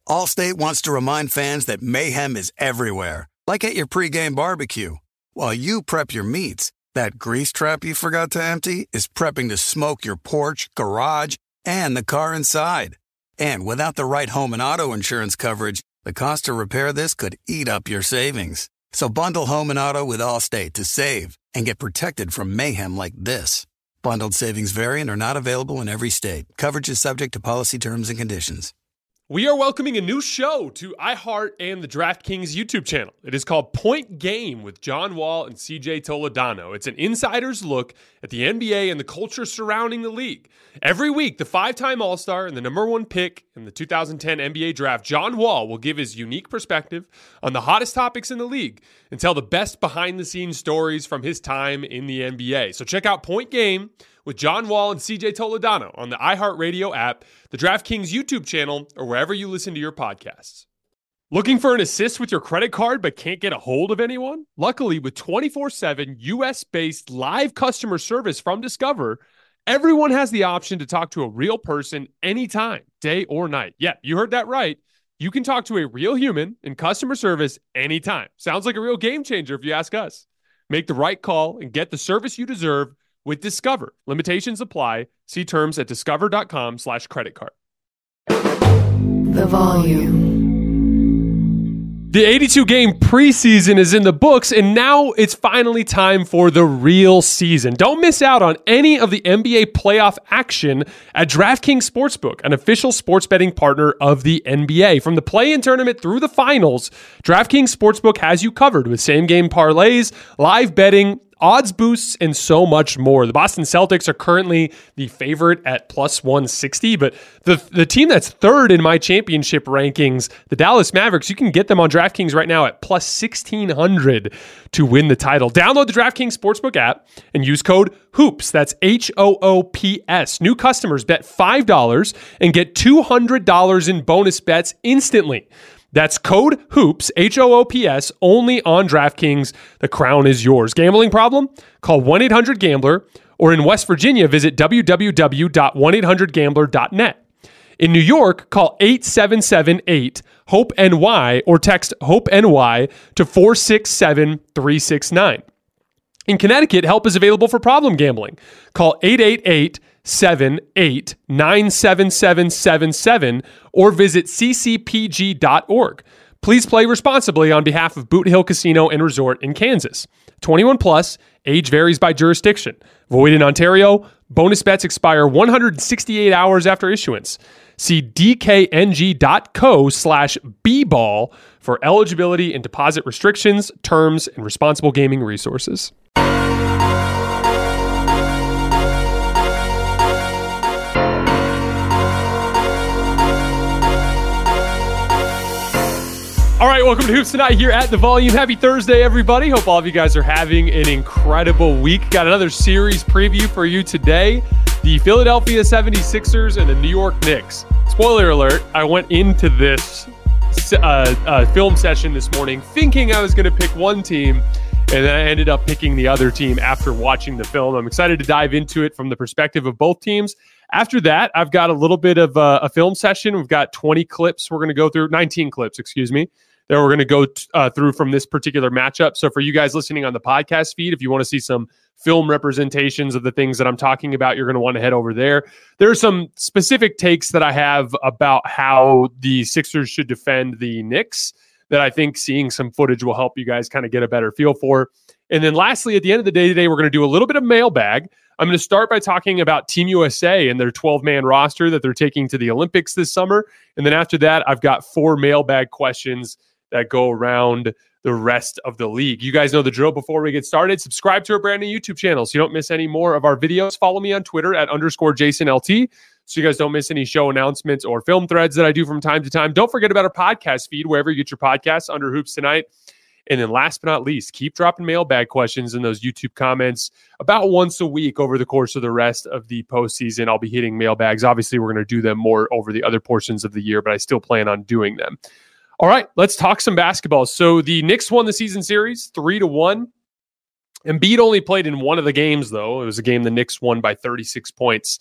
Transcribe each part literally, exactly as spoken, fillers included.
Allstate wants to remind fans that mayhem is everywhere, like at your pregame barbecue. While you prep your meats, that grease trap you forgot to empty is prepping to smoke your porch, garage, and the car inside. And without the right home and auto insurance coverage, the cost to repair this could eat up your savings. So bundle home and auto with Allstate to save and get protected from mayhem like this. Bundled savings vary and are not available in every state. Coverage is subject to policy terms and conditions. We are welcoming a new show to iHeart and the DraftKings YouTube channel. It is called Point Game with John Wall and C J Toledano. It's an insider's look at the N B A and the culture surrounding the league. Every week, the five-time All-Star and the number one pick in the two thousand ten N B A draft, John Wall, will give his unique perspective on the hottest topics in the league and tell the best behind-the-scenes stories from his time in the N B A. So check out Point Game with John Wall and C J Toledano on the iHeartRadio app, the DraftKings YouTube channel, or wherever you listen to your podcasts. Looking for an assist with your credit card but can't get a hold of anyone? Luckily, with twenty-four seven U S-based live customer service from Discover, everyone has the option to talk to a real person anytime, day or night. Yeah, you heard that right. You can talk to a real human in customer service anytime. Sounds like a real game changer if you ask us. Make the right call and get the service you deserve with Discover. Limitations apply. See terms at discover.com slash credit card. The volume. The eighty-two game preseason is in the books, and now it's finally time for the real season. Don't miss out on any of the N B A playoff action at DraftKings Sportsbook, an official sports betting partner of the N B A. From the play-in tournament through the finals, DraftKings Sportsbook has you covered with same-game parlays, live betting, odds boosts, and so much more. The Boston Celtics are currently the favorite at plus one sixty, but the, the team that's third in my championship rankings, the Dallas Mavericks, you can get them on DraftKings right now at plus sixteen hundred to win the title. Download the DraftKings Sportsbook app and use code HOOPS. That's H O O P S. New customers bet five dollars and get two hundred dollars in bonus bets instantly. That's code HOOPS, H O O P S, only on DraftKings. The crown is yours. Gambling problem? Call one eight hundred gambler, or in West Virginia, visit w w w dot one eight hundred gambler dot net. In New York, call eight seven seven eight HOPE N Y or text HOPE-N-Y to four six seven three six nine. In Connecticut, help is available for problem gambling. Call eight eight eight seven eight nine seven seven seven seven or visit c c p g dot org. Please play responsibly on behalf of Boot Hill Casino and Resort in Kansas. twenty-one plus, age varies by jurisdiction. Void in Ontario. Bonus bets expire one hundred sixty-eight hours after issuance. See d k n g dot co slash b ball for eligibility and deposit restrictions, terms, and responsible gaming resources. All right, welcome to Hoops Tonight here at The Volume. Happy Thursday, everybody. Hope all of you guys are having an incredible week. Got another series preview for you today. The Philadelphia seventy-sixers and the New York Knicks. Spoiler alert, I went into this uh, uh, film session this morning thinking I was going to pick one team, and then I ended up picking the other team after watching the film. I'm excited to dive into it from the perspective of both teams. After that, I've got a little bit of uh, a film session. We've got twenty clips we're going to go through, nineteen clips, excuse me, that we're going to go t- uh, through from this particular matchup. So for you guys listening on the podcast feed, if you want to see some film representations of the things that I'm talking about, you're going to want to head over there. There are some specific takes that I have about how the Sixers should defend the Knicks that I think seeing some footage will help you guys kind of get a better feel for. And then lastly, at the end of the day today, we're going to do a little bit of mailbag. I'm going to start by talking about Team U S A and their twelve-man roster that they're taking to the Olympics this summer. And then after that, I've got four mailbag questions that go around the rest of the league. You guys know the drill. Before we get started, subscribe to our brand new YouTube channel so you don't miss any more of our videos. Follow me on Twitter at underscore Jason L T so you guys don't miss any show announcements or film threads that I do from time to time. Don't forget about our podcast feed, wherever you get your podcasts, under Hoops Tonight. And then last but not least, keep dropping mailbag questions in those YouTube comments about once a week over the course of the rest of the postseason. I'll be hitting mailbags. Obviously, we're going to do them more over the other portions of the year, but I still plan on doing them. All right, let's talk some basketball. So the Knicks won the season series three to one. Embiid only played in one of the games, though. It was a game the Knicks won by thirty-six points.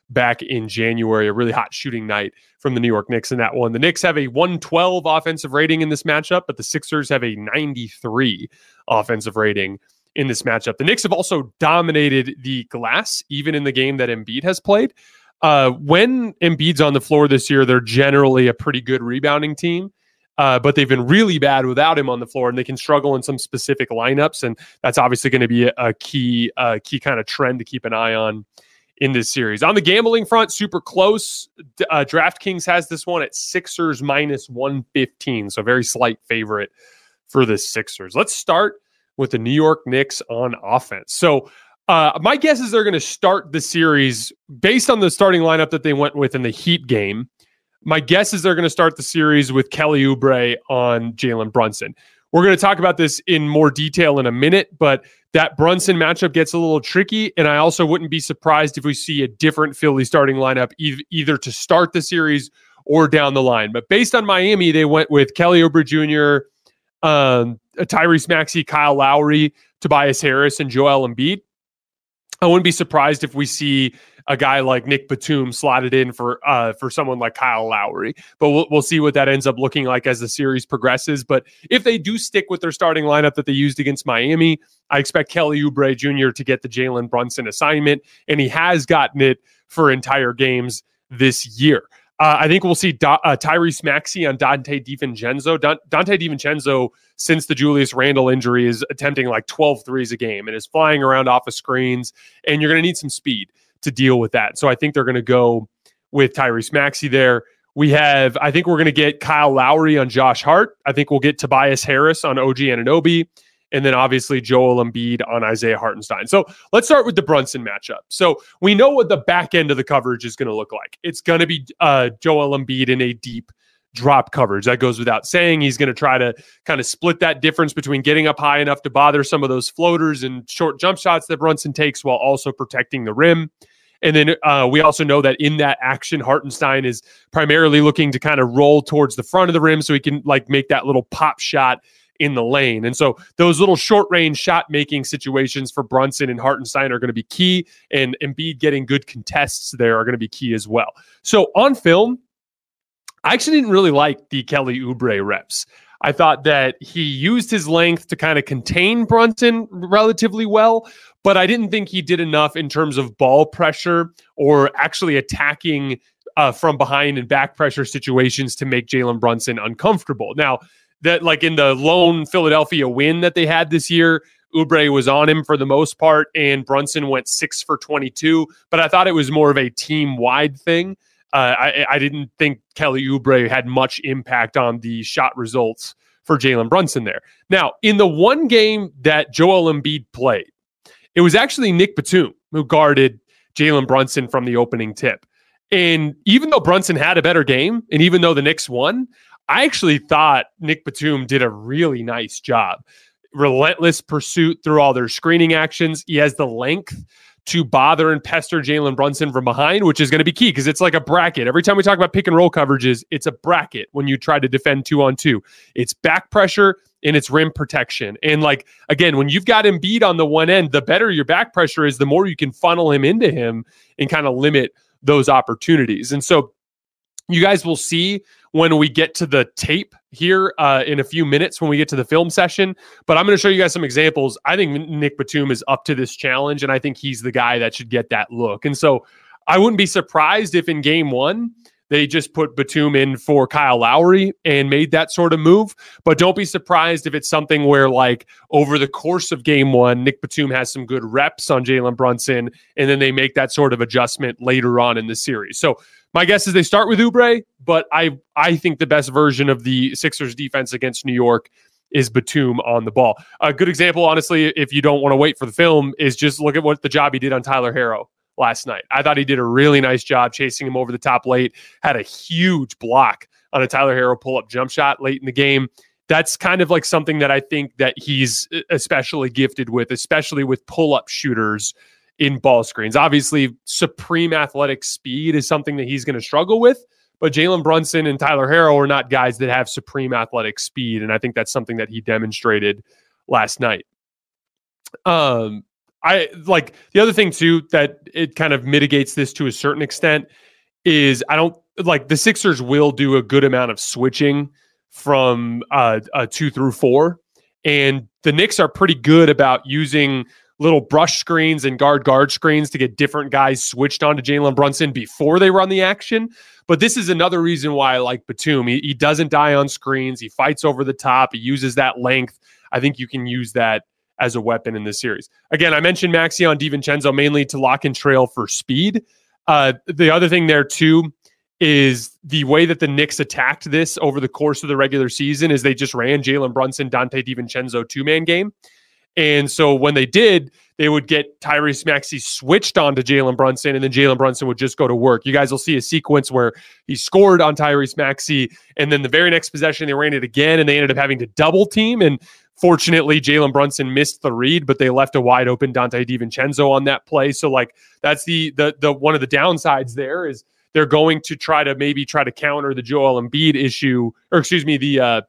back in January, a really hot shooting night from the New York Knicks in that one. The Knicks have a one twelve offensive rating in this matchup, but the Sixers have a ninety-three offensive rating in this matchup. The Knicks have also dominated the glass, even in the game that Embiid has played. Uh, when Embiid's on the floor this year, they're generally a pretty good rebounding team. Uh, but they've been really bad without him on the floor, and they can struggle in some specific lineups, and that's obviously going to be a, a key, uh, key kind of trend to keep an eye on in this series. On the gambling front, super close. Uh, DraftKings has this one at Sixers minus one fifteen, so very slight favorite for the Sixers. Let's start with the New York Knicks on offense. So uh, my guess is they're going to start the series based on the starting lineup that they went with in the Heat game. My guess is they're going to start the series with Kelly Oubre on Jalen Brunson. We're going to talk about this in more detail in a minute, but that Brunson matchup gets a little tricky, and I also wouldn't be surprised if we see a different Philly starting lineup e- either to start the series or down the line. But based on Miami, they went with Kelly Oubre Junior, um, Tyrese Maxey, Kyle Lowry, Tobias Harris, and Joel Embiid. I wouldn't be surprised if we see a guy like Nick Batum slotted in for uh, for someone like Kyle Lowry, but we'll we'll see what that ends up looking like as the series progresses. But if they do stick with their starting lineup that they used against Miami, I expect Kelly Oubre Junior to get the Jalen Brunson assignment, and he has gotten it for entire games this year. Uh, I think we'll see Do- uh, Tyrese Maxey on Dante DiVincenzo. Don- Dante DiVincenzo, since the Julius Randle injury, is attempting like twelve threes a game and is flying around off of screens, and you're going to need some speed to deal with that. So I think they're going to go with Tyrese Maxey there. We have, I think we're going to get Kyle Lowry on Josh Hart. I think we'll get Tobias Harris on O G Anunoby. And then obviously Joel Embiid on Isaiah Hartenstein. So let's start with the Brunson matchup. So we know what the back end of the coverage is going to look like. It's going to be uh, Joel Embiid in a deep drop coverage. That goes without saying. He's going to try to kind of split that difference between getting up high enough to bother some of those floaters and short jump shots that Brunson takes while also protecting the rim. And then uh, we also know that in that action, Hartenstein is primarily looking to kind of roll towards the front of the rim so he can like make that little pop shot in the lane. And so those little short range shot making situations for Brunson and Hartenstein are going to be key, and Embiid getting good contests there are going to be key as well. So on film, I actually didn't really like the Kelly Oubre reps. I thought that he used his length to kind of contain Brunson relatively well, but I didn't think he did enough in terms of ball pressure or actually attacking uh, from behind and back pressure situations to make Jalen Brunson uncomfortable. Now, that like in the lone Philadelphia win that they had this year, Oubre was on him for the most part, and Brunson went six for twenty-two, but I thought it was more of a team-wide thing. Uh, I, I didn't think Kelly Oubre had much impact on the shot results for Jalen Brunson there. Now, in the one game that Joel Embiid played, it was actually Nick Batum who guarded Jalen Brunson from the opening tip. And even though Brunson had a better game, and even though the Knicks won, I actually thought Nick Batum did a really nice job. Relentless pursuit through all their screening actions. He has the length to bother and pester Jalen Brunson from behind, which is going to be key because it's like a bracket. Every time we talk about pick and roll coverages, it's a bracket when you try to defend two on two. It's back pressure and it's rim protection. And like, again, when you've got Embiid on the one end, the better your back pressure is, the more you can funnel him into him and kind of limit those opportunities. And so you guys will see when we get to the tape here uh, in a few minutes when we get to the film session. But I'm going to show you guys some examples. I think Nick Batum is up to this challenge, and I think he's the guy that should get that look. And so I wouldn't be surprised if in game one, they just put Batum in for Kyle Lowry and made that sort of move. But don't be surprised if it's something where, like, over the course of game one, Nick Batum has some good reps on Jalen Brunson, and then they make that sort of adjustment later on in the series. So my guess is they start with Oubre, but I I think the best version of the Sixers defense against New York is Batum on the ball. A good example, honestly, if you don't want to wait for the film, is just look at what the job he did on Tyler Herro last night. I thought he did a really nice job chasing him over the top late, had a huge block on a Tyler Herro pull-up jump shot late in the game. That's kind of like something that I think that he's especially gifted with, especially with pull-up shooters in ball screens. Obviously, supreme athletic speed is something that he's going to struggle with, but Jalen Brunson and Tyler Herro are not guys that have supreme athletic speed, and I think that's something that he demonstrated last night. Um, I like the other thing too that it kind of mitigates this to a certain extent is I don't like the Sixers will do a good amount of switching from uh, uh two through four, and the Knicks are pretty good about using little brush screens and guard guard screens to get different guys switched onto Jalen Brunson before they run the action. But this is another reason why I like Batum. He, he doesn't die on screens. He fights over the top. He uses that length. I think you can use that as a weapon in this series. Again, I mentioned Maxey on DiVincenzo mainly to lock and trail for speed. Uh, the other thing there too is the way that the Knicks attacked this over the course of the regular season is they just ran Jalen Brunson, Dante DiVincenzo two-man game. And so when they did, they would get Tyrese Maxey switched on to Jalen Brunson, and then Jalen Brunson would just go to work. You guys will see a sequence where he scored on Tyrese Maxey, and then the very next possession, they ran it again, and they ended up having to double team. And fortunately, Jalen Brunson missed the read, but they left a wide open Dante DiVincenzo on that play. So, like, that's the the the one of the downsides there is they're going to try to maybe try to counter the Joel Embiid issue, or excuse me, the uh,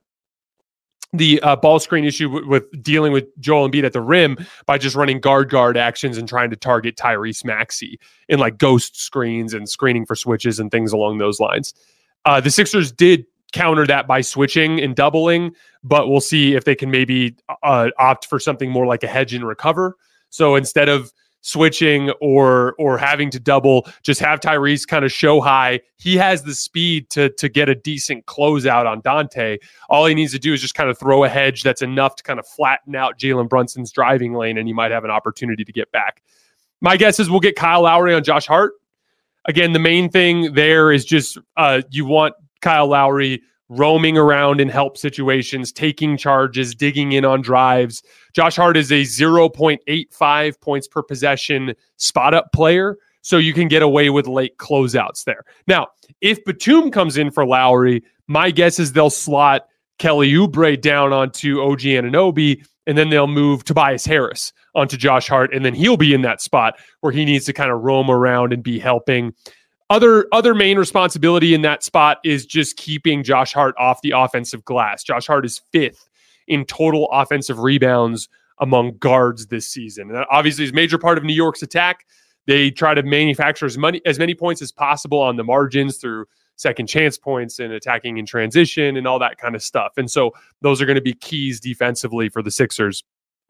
the uh, ball screen issue w- with dealing with Joel Embiid at the rim by just running guard guard actions and trying to target Tyrese Maxey in like ghost screens and screening for switches and things along those lines. Uh, the Sixers did counter that by switching and doubling, but we'll see if they can maybe uh, opt for something more like a hedge and recover. So instead of switching or or having to double, just have Tyrese kind of show high. He has the speed to to get a decent closeout on Dante. All he needs to do is just kind of throw a hedge that's enough to kind of flatten out Jalen Brunson's driving lane, and he might have an opportunity to get back. My guess is we'll get Kyle Lowry on Josh Hart. Again, the main thing there is just uh, you want Kyle Lowry roaming around in help situations, taking charges, digging in on drives. Josh Hart is a zero point eight five points per possession spot up player, so you can get away with late closeouts there. Now, if Batum comes in for Lowry, my guess is they'll slot Kelly Oubre down onto O G Anunoby, and then they'll move Tobias Harris onto Josh Hart, and then he'll be in that spot where he needs to kind of roam around and be helping. Other other main responsibility in that spot is just keeping Josh Hart off the offensive glass. Josh Hart is fifth in total offensive rebounds among guards this season. And that obviously is a major part of New York's attack. They try to manufacture as many, as many points as possible on the margins through second chance points and attacking in transition and all that kind of stuff. And so those are going to be keys defensively for the Sixers.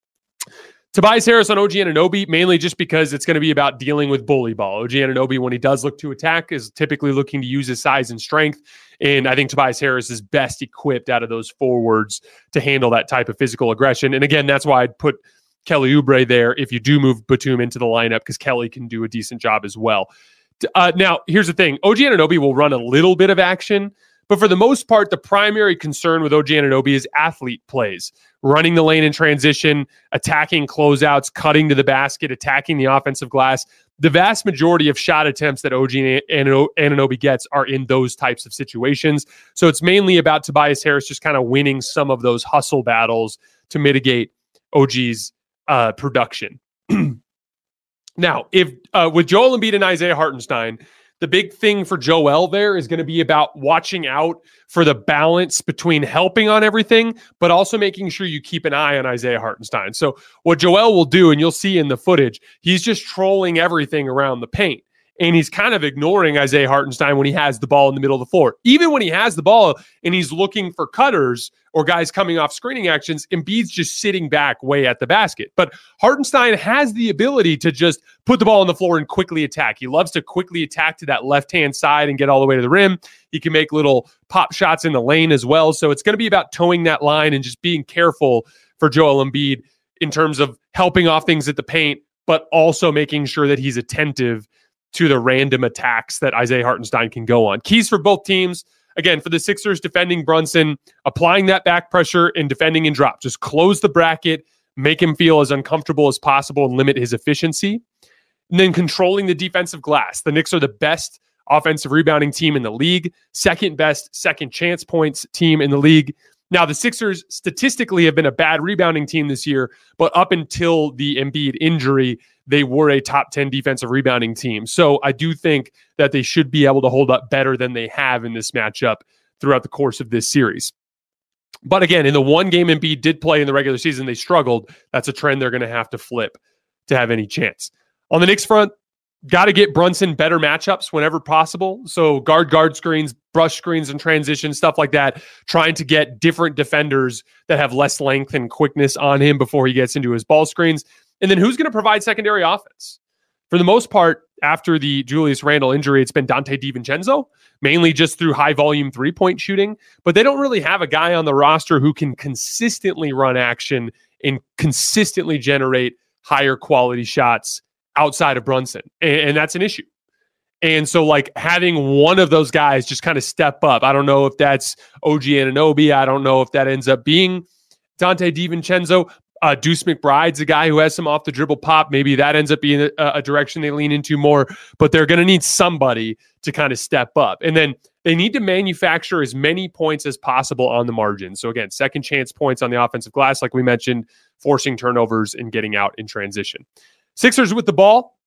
Tobias Harris on O G Anunoby, mainly just because it's going to be about dealing with bully ball. O G Anunoby, when he does look to attack, is typically looking to use his size and strength. And I think Tobias Harris is best equipped out of those forwards to handle that type of physical aggression. And again, that's why I'd put Kelly Oubre there if you do move Batum into the lineup, because Kelly can do a decent job as well. Uh, now, here's the thing. O G Anunoby will run a little bit of action, but for the most part, the primary concern with O G Anunoby is athlete plays, running the lane in transition, attacking closeouts, cutting to the basket, attacking the offensive glass. The vast majority of shot attempts that O G Anunoby gets are in those types of situations. So it's mainly about Tobias Harris just kind of winning some of those hustle battles to mitigate O G's uh, production. Now, if uh, with Joel Embiid and Isaiah Hartenstein, the big thing for Joel there is going to be about watching out for the balance between helping on everything, but also making sure you keep an eye on Isaiah Hartenstein. So what Joel will do, and you'll see in the footage, he's just trolling everything around the paint. And he's kind of ignoring Isaiah Hartenstein when he has the ball in the middle of the floor. Even when he has the ball and he's looking for cutters or guys coming off screening actions, Embiid's just sitting back way at the basket. But Hartenstein has the ability to just put the ball on the floor and quickly attack. He loves to quickly attack to that left-hand side and get all the way to the rim. He can make little pop shots in the lane as well. So it's going to be about towing that line and just being careful for Joel Embiid in terms of helping off things at the paint, but also making sure that he's attentive to the random attacks that Isaiah Hartenstein can go on. Keys for both teams. Again, for the Sixers, defending Brunson, applying that back pressure and defending in drop. Just close the bracket, make him feel as uncomfortable as possible and limit his efficiency. And then controlling the defensive glass. The Knicks are the best offensive rebounding team in the league, second best second chance points team in the league. Now, the Sixers statistically have been a bad rebounding team this year, but up until the Embiid injury, they were a top ten defensive rebounding team. So I do think that they should be able to hold up better than they have in this matchup throughout the course of this series. But again, in the one game Embiid did play in the regular season, they struggled. That's a trend they're going to have to flip. to have any chance. On the Knicks front, got to get Brunson better matchups whenever possible. So guard guard screens, brush screens and transition, stuff like that, trying to get different defenders that have less length and quickness on him before he gets into his ball screens. And then who's going to provide secondary offense? For the most part, after the Julius Randle injury, it's been Dante DiVincenzo, mainly just through high volume three-point shooting. But they don't really have a guy on the roster who can consistently run action and consistently generate higher quality shots outside of Brunson. And, and that's an issue. And so like having one of those guys just kind of step up. I don't know if that's O G Anunoby. I don't know if that ends up being Dante DiVincenzo. Uh, Deuce McBride's a guy who has some off the dribble pop. Maybe that ends up being a, a direction they lean into more, but they're going to need somebody to kind of step up. And then they need to manufacture as many points as possible on the margin. So again, second chance points on the offensive glass, like we mentioned, forcing turnovers and getting out in transition. Sixers with the ball.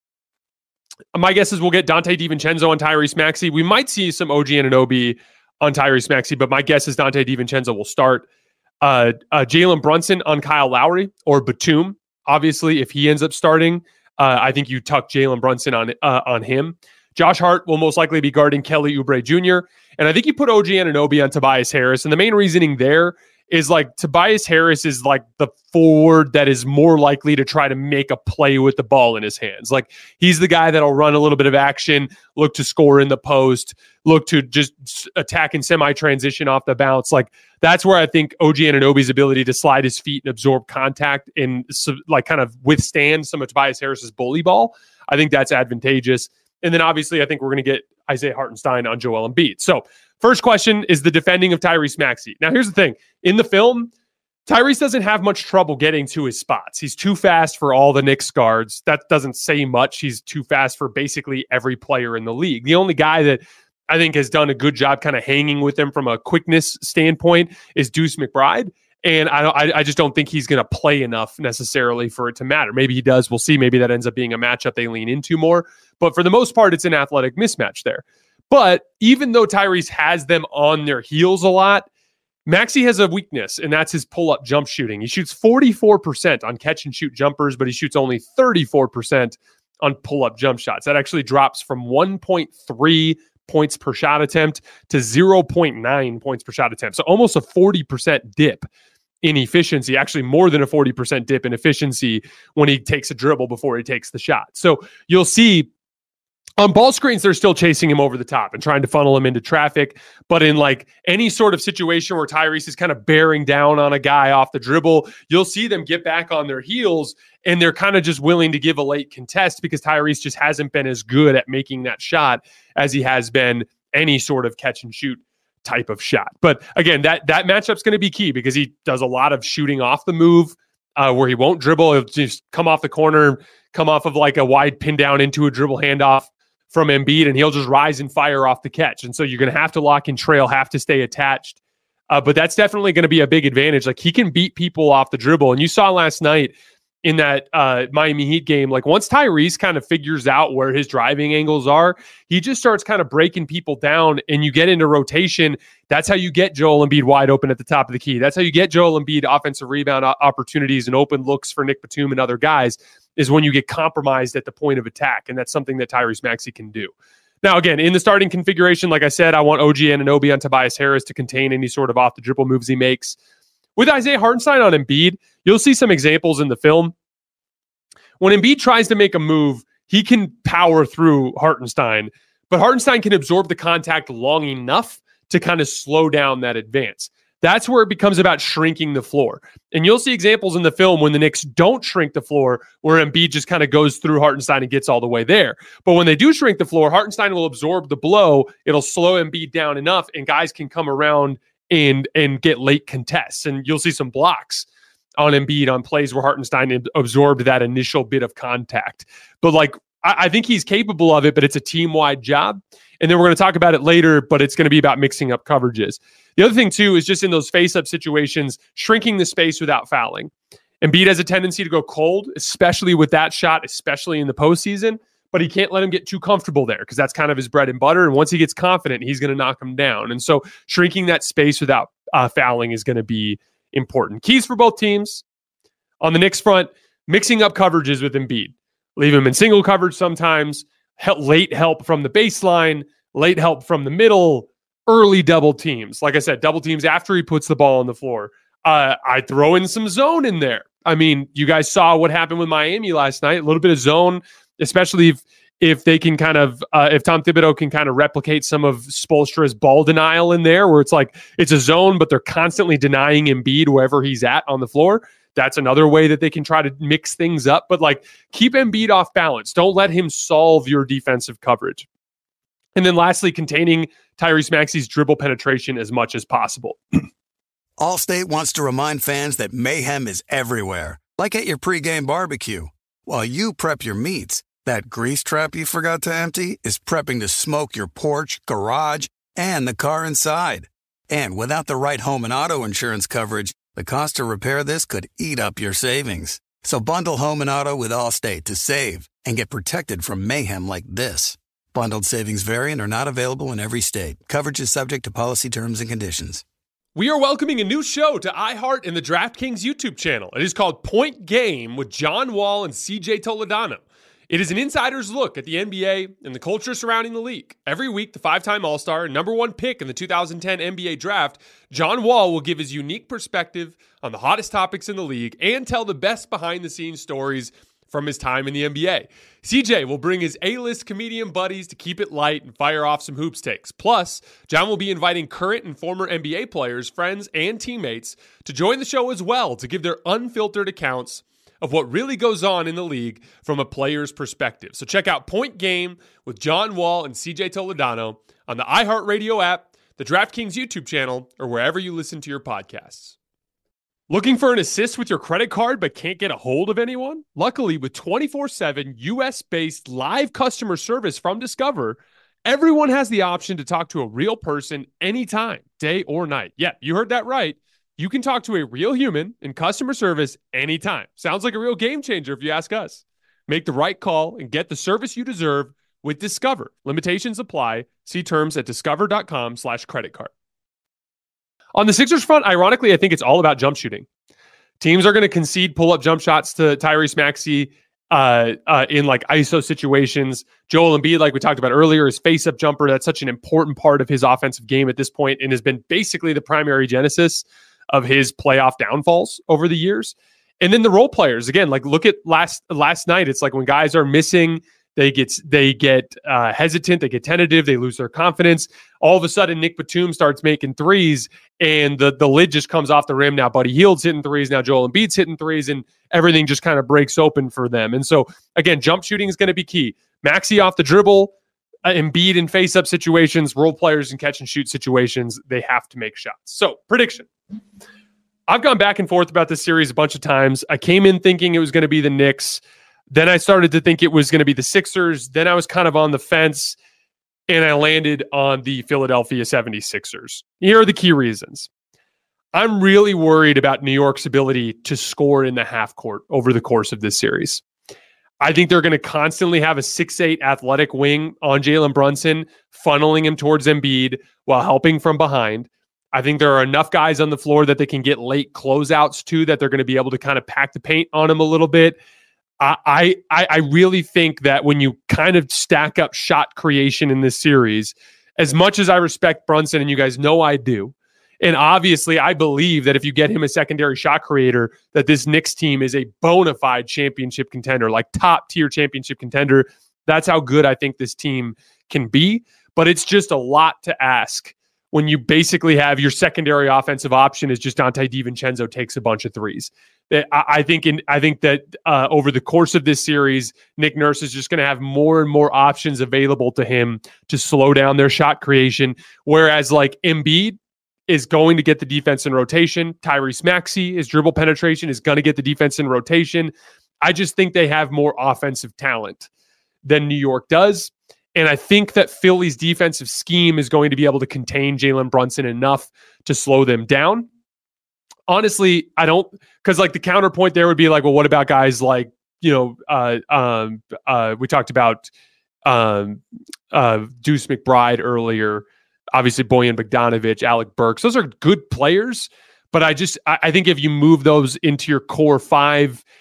My guess is we'll get Dante DiVincenzo on Tyrese Maxey. We might see some O G Anunoby on Tyrese Maxey, but my guess is Dante DiVincenzo will start. Uh, uh, Jalen Brunson on Kyle Lowry or Batum. Obviously, if he ends up starting, uh, I think you tuck Jalen Brunson on uh, on him. Josh Hart will most likely be guarding Kelly Oubre Junior And I think you put O G Anunoby on Tobias Harris. And the main reasoning there is like Tobias Harris is like the forward that is more likely to try to make a play with the ball in his hands. Like he's the guy that'll run a little bit of action, look to score in the post, look to just attack in semi-transition off the bounce. Like that's where I think O G Anunoby's ability to slide his feet and absorb contact and like kind of withstand some of Tobias Harris's bully ball. I think that's advantageous. And then obviously I think we're going to get Isaiah Hartenstein on Joel Embiid. So first question is the defending of Tyrese Maxey. Now here's the thing. In the film, Tyrese doesn't have much trouble getting to his spots. He's too fast for all the Knicks guards. That doesn't say much. He's too fast for basically every player in the league. The only guy that I think has done a good job kind of hanging with him from a quickness standpoint is Deuce McBride. And I, I, I just don't think he's going to play enough necessarily for it to matter. Maybe he does. We'll see. Maybe that ends up being a matchup they lean into more. But for the most part, it's an athletic mismatch there. But even though Tyrese has them on their heels a lot, Maxey has a weakness, and that's his pull-up jump shooting. He shoots forty-four percent on catch-and-shoot jumpers, but he shoots only thirty-four percent on pull-up jump shots. That actually drops from one point three points per shot attempt to zero point nine points per shot attempt. So almost a forty percent dip in efficiency, actually more than a forty percent dip in efficiency when he takes a dribble before he takes the shot. So you'll see on ball screens, they're still chasing him over the top and trying to funnel him into traffic. But in like any sort of situation where Tyrese is kind of bearing down on a guy off the dribble, you'll see them get back on their heels and they're kind of just willing to give a late contest because Tyrese just hasn't been as good at making that shot as he has been any sort of catch and shoot type of shot. But again, that that matchup's going to be key because he does a lot of shooting off the move uh, where he won't dribble. He'll just come off the corner, come off of like a wide pin down into a dribble handoff from Embiid, and he'll just rise and fire off the catch. And so you're going to have to lock in trail, have to stay attached. Uh, but that's definitely going to be a big advantage. Like he can beat people off the dribble. And you saw last night in that uh, Miami Heat game, like once Tyrese kind of figures out where his driving angles are, he just starts kind of breaking people down and you get into rotation. That's how you get Joel Embiid wide open at the top of the key. That's how you get Joel Embiid offensive rebound opportunities and open looks for Nick Batum and other guys, is when you get compromised at the point of attack. And that's something that Tyrese Maxey can do. Now, again, in the starting configuration, like I said, I want O G Anunoby on Tobias Harris to contain any sort of off the dribble moves he makes. With Isaiah Hartenstein on Embiid, you'll see some examples in the film. When Embiid tries to make a move, he can power through Hartenstein, but Hartenstein can absorb the contact long enough to kind of slow down that advance. That's where it becomes about shrinking the floor. And you'll see examples in the film when the Knicks don't shrink the floor, where Embiid just kind of goes through Hartenstein and gets all the way there. But when they do shrink the floor, Hartenstein will absorb the blow. It'll slow Embiid down enough, and guys can come around and, and get late contests. And you'll see some blocks on Embiid on plays where Hartenstein absorbed that initial bit of contact. But like, I, I think he's capable of it, but it's a team-wide job. And then we're going to talk about it later, but it's going to be about mixing up coverages. The other thing, too, is just in those face-up situations, shrinking the space without fouling. Embiid has a tendency to go cold, especially with that shot, especially in the postseason, but he can't let him get too comfortable there because that's kind of his bread and butter. And once he gets confident, he's going to knock him down. And so shrinking that space without uh, fouling is going to be important. Keys for both teams. On the Knicks front, mixing up coverages with Embiid. Leave him in single coverage sometimes, help, late help from the baseline, late help from the middle, early double teams. Like I said, double teams after he puts the ball on the floor. Uh, I throw in some zone in there. I mean, you guys saw what happened with Miami last night. A little bit of zone, especially if if they can kind of, uh, if Tom Thibodeau can kind of replicate some of Spoelstra's ball denial in there, where it's like, it's a zone, but they're constantly denying Embiid wherever he's at on the floor. That's another way that they can try to mix things up. But like, keep Embiid off balance. Don't let him solve your defensive coverage. And then lastly, containing Tyrese Maxey's dribble penetration as much as possible. Allstate wants to remind fans that mayhem is everywhere, like at your pregame barbecue. While you prep your meats, that grease trap you forgot to empty is prepping to smoke your porch, garage, and the car inside. And without the right home and auto insurance coverage, the cost to repair this could eat up your savings. So bundle home and auto with Allstate to save and get protected from mayhem like this. Bundled savings vary and are not available in every state. Coverage is subject to policy terms and conditions. We are welcoming a new show to iHeart and the DraftKings YouTube channel. It is called Point Game with John Wall and C J Toledano. It is an insider's look at the N B A and the culture surrounding the league. Every week, the five-time All-Star and number one pick in the two thousand ten N B A draft, John Wall will give his unique perspective on the hottest topics in the league and tell the best behind-the-scenes stories from his time in the N B A. C J will bring his A-list comedian buddies to keep it light and fire off some hoops takes. Plus, John will be inviting current and former N B A players, friends, and teammates to join the show as well to give their unfiltered accounts of what really goes on in the league from a player's perspective. So check out Point Game with John Wall and C J Toledano on the iHeartRadio app, the DraftKings YouTube channel, or wherever you listen to your podcasts. Looking for an assist with your credit card but can't get a hold of anyone? Luckily, with twenty-four seven U S-based live customer service from Discover, everyone has the option to talk to a real person anytime, day or night. Yeah, you heard that right. You can talk to a real human in customer service anytime. Sounds like a real game changer if you ask us. Make the right call and get the service you deserve with Discover. Limitations apply. See terms at discover.com slash credit card. On the Sixers front, ironically, I think it's all about jump shooting. Teams are going to concede pull-up jump shots to Tyrese Maxey uh, uh, in like I S O situations. Joel Embiid, like we talked about earlier, his face-up jumper, that's such an important part of his offensive game at this point and has been basically the primary genesis of his playoff downfalls over the years. And then the role players, again, like look at last last night. It's like when guys are missing, they get they get uh, hesitant, they get tentative, they lose their confidence. All of a sudden, Nick Batum starts making threes, and the the lid just comes off the rim. Now, Buddy Hield's hitting threes. Now, Joel Embiid's hitting threes, and everything just kind of breaks open for them. And so, again, jump shooting is going to be key. Maxey off the dribble, uh, Embiid in face-up situations, role players in catch-and-shoot situations, they have to make shots. So, prediction. I've gone back and forth about this series a bunch of times. I came in thinking it was going to be the Knicks. Then I started to think it was going to be the Sixers. Then I was kind of on the fence, and I landed on the Philadelphia seventy-sixers. Here are the key reasons. I'm really worried about New York's ability to score in the half court over the course of this series. I think they're going to constantly have a six eight athletic wing on Jalen Brunson, funneling him towards Embiid while helping from behind. I think there are enough guys on the floor that they can get late closeouts to, that they're going to be able to kind of pack the paint on him a little bit. I, I I really think that when you kind of stack up shot creation in this series, as much as I respect Brunson, and you guys know I do, and obviously I believe that if you get him a secondary shot creator, that this Knicks team is a bona fide championship contender, like top tier championship contender. That's how good I think this team can be. But it's just a lot to ask when you basically have your secondary offensive option is just Dante DiVincenzo takes a bunch of threes. I, I think in I think that uh, over the course of this series, Nick Nurse is just going to have more and more options available to him to slow down their shot creation. Whereas like Embiid is going to get the defense in rotation. Tyrese Maxey, his dribble penetration is going to get the defense in rotation. I just think they have more offensive talent than New York does. And I think that Philly's defensive scheme is going to be able to contain Jalen Brunson enough to slow them down. Honestly, I don't, because like the counterpoint there would be like, well, what about guys like, you know, uh, um, uh, we talked about um, uh, Deuce McBride earlier, obviously Bojan Bogdanovic, Alec Burks. Those are good players, but I just, I, I think if you move those into your core five,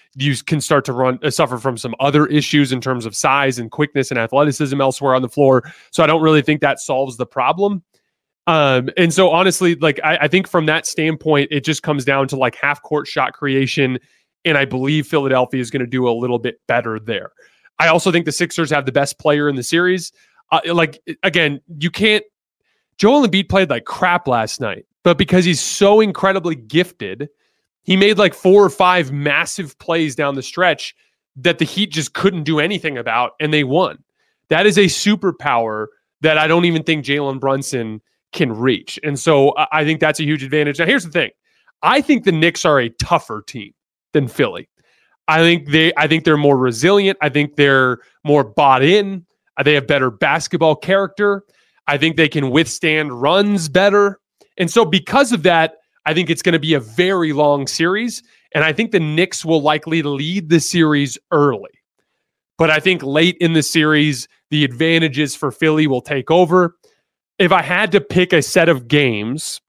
you can start to run uh, suffer from some other issues in terms of size and quickness and athleticism elsewhere on the floor. So I don't really think that solves the problem. Um, and so honestly, like I, I think from that standpoint, it just comes down to like half court shot creation. And I believe Philadelphia is going to do a little bit better there. I also think the Sixers have the best player in the series. Uh, like, again, you can't, Joel Embiid played like crap last night, but because he's so incredibly gifted, he made like four or five massive plays down the stretch that the Heat just couldn't do anything about, and they won. That is a superpower that I don't even think Jalen Brunson can reach. And so I think that's a huge advantage. Now, here's the thing. I think the Knicks are a tougher team than Philly. I think they I think they're more resilient. I think they're more bought in. They have better basketball character. I think they can withstand runs better. And so because of that, I think it's going to be a very long series. And I think the Knicks will likely lead the series early. But I think late in the series, the advantages for Philly will take over. If I had to pick a set of games,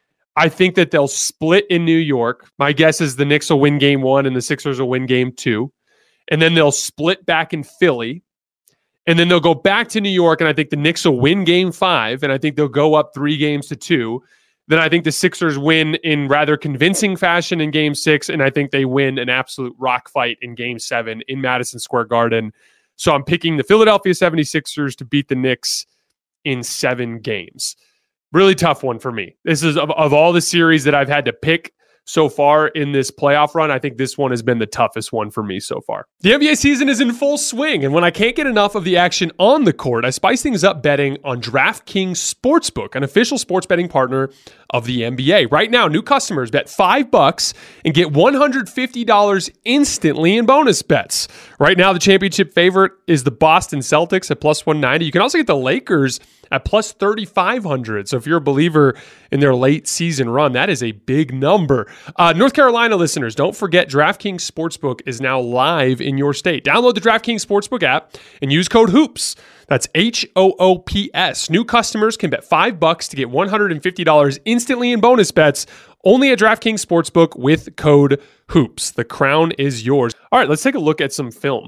I think that they'll split in New York. My guess is the Knicks will win game one and the Sixers will win game two. And then they'll split back in Philly. And then they'll go back to New York, and I think the Knicks will win game five, and I think they'll go up three games to two. Then I think the Sixers win in rather convincing fashion in game six, and I think they win an absolute rock fight in game seven in Madison Square Garden. So I'm picking the Philadelphia seventy-sixers to beat the Knicks in seven games. Really tough one for me. This is of, of all the series that I've had to pick so far in this playoff run, I think this one has been the toughest one for me so far. The N B A season is in full swing, and when I can't get enough of the action on the court, I spice things up betting on DraftKings Sportsbook, an official sports betting partner of the N B A. Right now, new customers bet five bucks and get one hundred fifty dollars instantly in bonus bets. Right now, the championship favorite is the Boston Celtics at plus one ninety. You can also get the Lakers at plus thirty-five hundred. So if you're a believer in their late season run, that is a big number. Uh, North Carolina listeners, don't forget DraftKings Sportsbook is now live in your state. Download the DraftKings Sportsbook app and use code HOOPS. That's H O O P S. New customers can bet five bucks to get one hundred fifty dollars instantly in bonus bets only at DraftKings Sportsbook with code HOOPS. The crown is yours. All right, let's take a look at some film.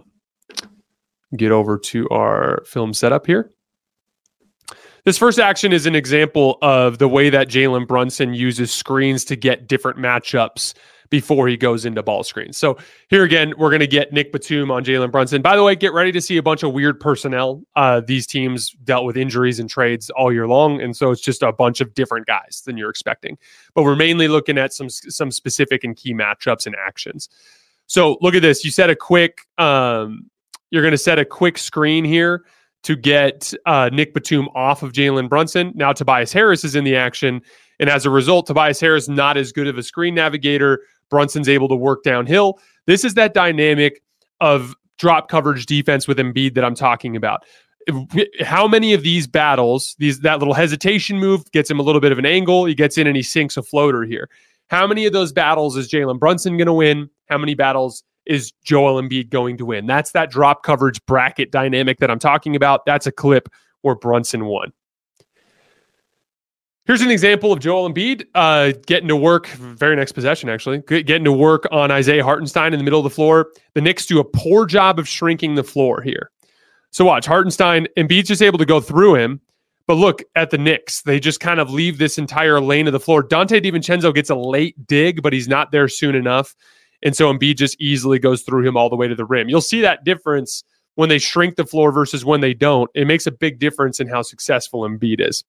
Get over to our film setup here. This first action is an example of the way that Jalen Brunson uses screens to get different matchups before he goes into ball screens. So here again, we're going to get Nick Batum on Jalen Brunson. By the way, get ready to see a bunch of weird personnel. Uh, these teams dealt with injuries and trades all year long, and so it's just a bunch of different guys than you're expecting. But we're mainly looking at some, some specific and key matchups and actions. So look at this. You set a quick, um, you're going to set a quick screen here to get uh, Nick Batum off of Jalen Brunson. Now Tobias Harris is in the action, and as a result, Tobias Harris not as good of a screen navigator. Brunson's able to work downhill. This is that dynamic of drop coverage defense with Embiid that I'm talking about. How many of these battles, these that little hesitation move gets him a little bit of an angle, he gets in and he sinks a floater here. How many of those battles is Jalen Brunson going to win? How many battles is Joel Embiid going to win? That's that drop coverage bracket dynamic that I'm talking about. That's a clip where Brunson won. Here's an example of Joel Embiid uh, getting to work, very next possession actually, getting to work on Isaiah Hartenstein in the middle of the floor. The Knicks do a poor job of shrinking the floor here. So watch, Hartenstein, Embiid's just able to go through him. But look at the Knicks. They just kind of leave this entire lane of the floor. Dante DiVincenzo gets a late dig, but he's not there soon enough. And so Embiid just easily goes through him all the way to the rim. You'll see that difference when they shrink the floor versus when they don't. It makes a big difference in how successful Embiid is.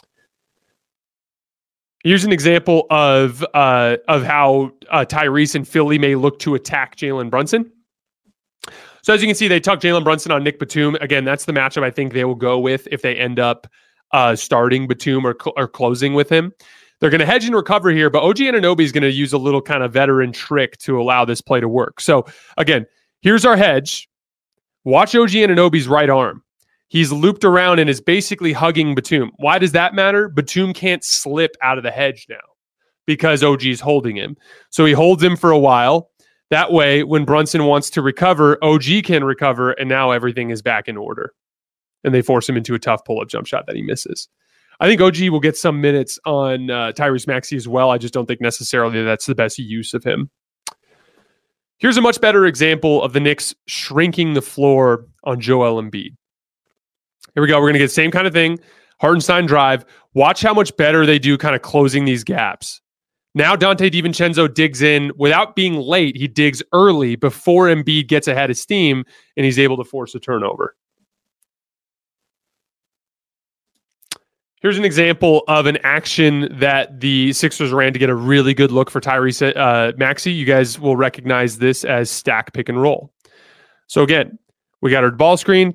Here's an example of uh, of how uh, Tyrese and Philly may look to attack Jalen Brunson. So as you can see, they tuck Jalen Brunson on Nick Batum. Again, that's the matchup I think they will go with if they end up uh, starting Batum or, cl- or closing with him. They're going to hedge and recover here, but O G Anunoby is going to use a little kind of veteran trick to allow this play to work. So again, here's our hedge. Watch O G Anunoby's right arm. He's looped around and is basically hugging Batum. Why does that matter? Batum can't slip out of the hedge now because O G is holding him. So he holds him for a while. That way, when Brunson wants to recover, O G can recover, and now everything is back in order. And they force him into a tough pull-up jump shot that he misses. I think O G will get some minutes on uh, Tyrese Maxey as well. I just don't think necessarily that's the best use of him. Here's a much better example of the Knicks shrinking the floor on Joel Embiid. Here we go. We're going to get the same kind of thing. Hartenstein drive. Watch how much better they do kind of closing these gaps. Now Dante DiVincenzo digs in without being late. He digs early before Embiid gets ahead of steam, and he's able to force a turnover. Here's an example of an action that the Sixers ran to get a really good look for Tyrese uh, Maxey. You guys will recognize this as stack pick and roll. So again, we got our ball screen.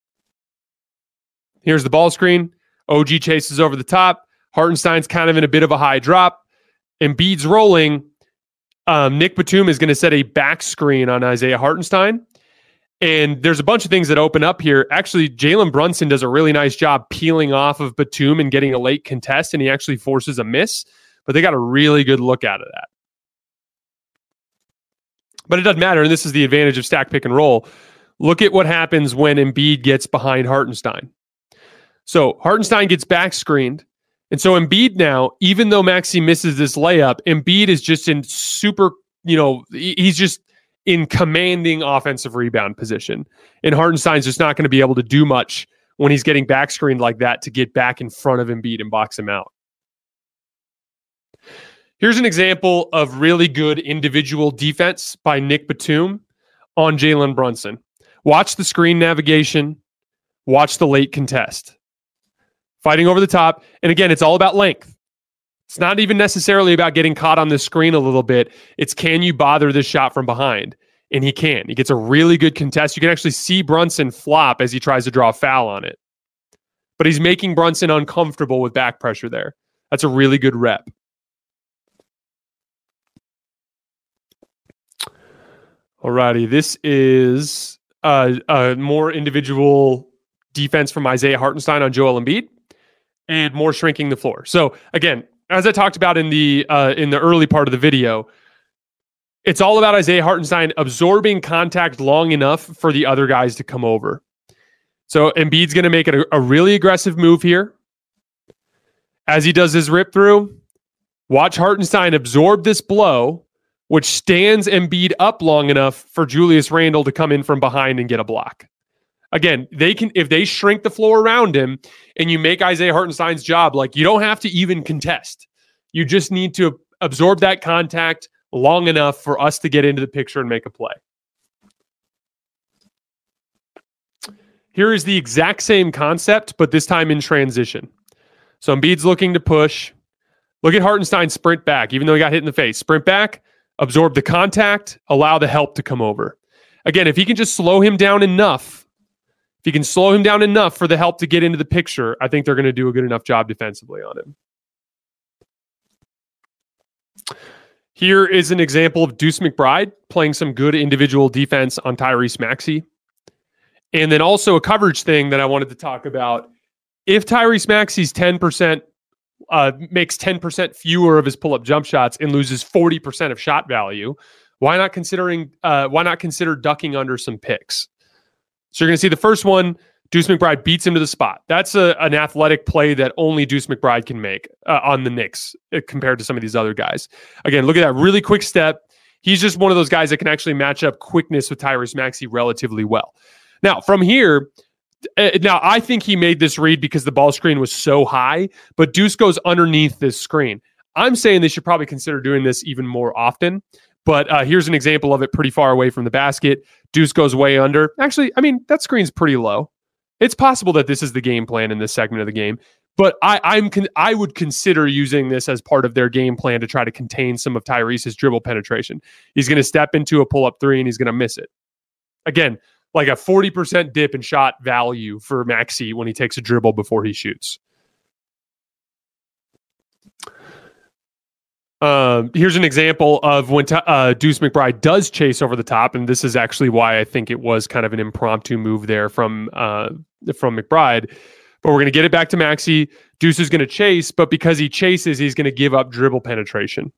Here's the ball screen. O G chases over the top. Hartenstein's kind of in a bit of a high drop. Embiid's rolling. Um, Nick Batum is going to set a back screen on Isaiah Hartenstein. And there's a bunch of things that open up here. Actually, Jalen Brunson does a really nice job peeling off of Batum and getting a late contest, and he actually forces a miss. But they got a really good look out of that. But it doesn't matter, and this is the advantage of stack pick and roll. Look at what happens when Embiid gets behind Hartenstein. So Hartenstein gets back screened. And so Embiid now, even though Maxey misses this layup, Embiid is just in super, you know, he's just in commanding offensive rebound position. And Hartenstein's just not going to be able to do much when he's getting back screened like that to get back in front of Embiid and box him out. Here's an example of really good individual defense by Nick Batum on Jalen Brunson. Watch the screen navigation. Watch the late contest. Fighting over the top. And again, it's all about length. It's not even necessarily about getting caught on the screen a little bit. It's can you bother this shot from behind? And he can. He gets a really good contest. You can actually see Brunson flop as he tries to draw a foul on it. But he's making Brunson uncomfortable with back pressure there. That's a really good rep. Alrighty, this is a, a more individual defense from Isaiah Hartenstein on Joel Embiid and more shrinking the floor. So again, as I talked about in the uh, in the early part of the video, it's all about Isaiah Hartenstein absorbing contact long enough for the other guys to come over. So Embiid's going to make it a, a really aggressive move here. As he does his rip through, watch Hartenstein absorb this blow, which stands Embiid up long enough for Julius Randle to come in from behind and get a block. Again, they can if they shrink the floor around him and you make Isaiah Hartenstein's job, like you don't have to even contest. You just need to absorb that contact long enough for us to get into the picture and make a play. Here is the exact same concept, but this time in transition. So Embiid's looking to push. Look at Hartenstein sprint back, even though he got hit in the face. Sprint back, absorb the contact, allow the help to come over. Again, if he can just slow him down enough, if he can slow him down enough for the help to get into the picture, I think they're going to do a good enough job defensively on him. Here is an example of Deuce McBride playing some good individual defense on Tyrese Maxey. And then also a coverage thing that I wanted to talk about. If Tyrese Maxey's ten percent uh, makes ten percent fewer of his pull-up jump shots and loses forty percent of shot value, why not considering uh, why not consider ducking under some picks? So you're going to see the first one, Deuce McBride beats him to the spot. That's a, an athletic play that only Deuce McBride can make uh, on the Knicks uh, compared to some of these other guys. Again, look at that really quick step. He's just one of those guys that can actually match up quickness with Tyrese Maxey relatively well. Now, from here, uh, now I think he made this read because the ball screen was so high, but Deuce goes underneath this screen. I'm saying they should probably consider doing this even more often. But uh, here's an example of it pretty far away from the basket. Deuce goes way under. Actually, I mean, that screen's pretty low. It's possible that this is the game plan in this segment of the game. But I, I'm con- I would consider using this as part of their game plan to try to contain some of Tyrese's dribble penetration. He's going to step into a pull-up three and he's going to miss it. Again, like a forty percent dip in shot value for Maxey when he takes a dribble before he shoots. Um, here's an example of when t- uh, Deuce McBride does chase over the top, and this is actually why I think it was kind of an impromptu move there from uh, from McBride. But we're going to get it back to Maxey. Deuce is going to chase, but because he chases, he's going to give up dribble penetration.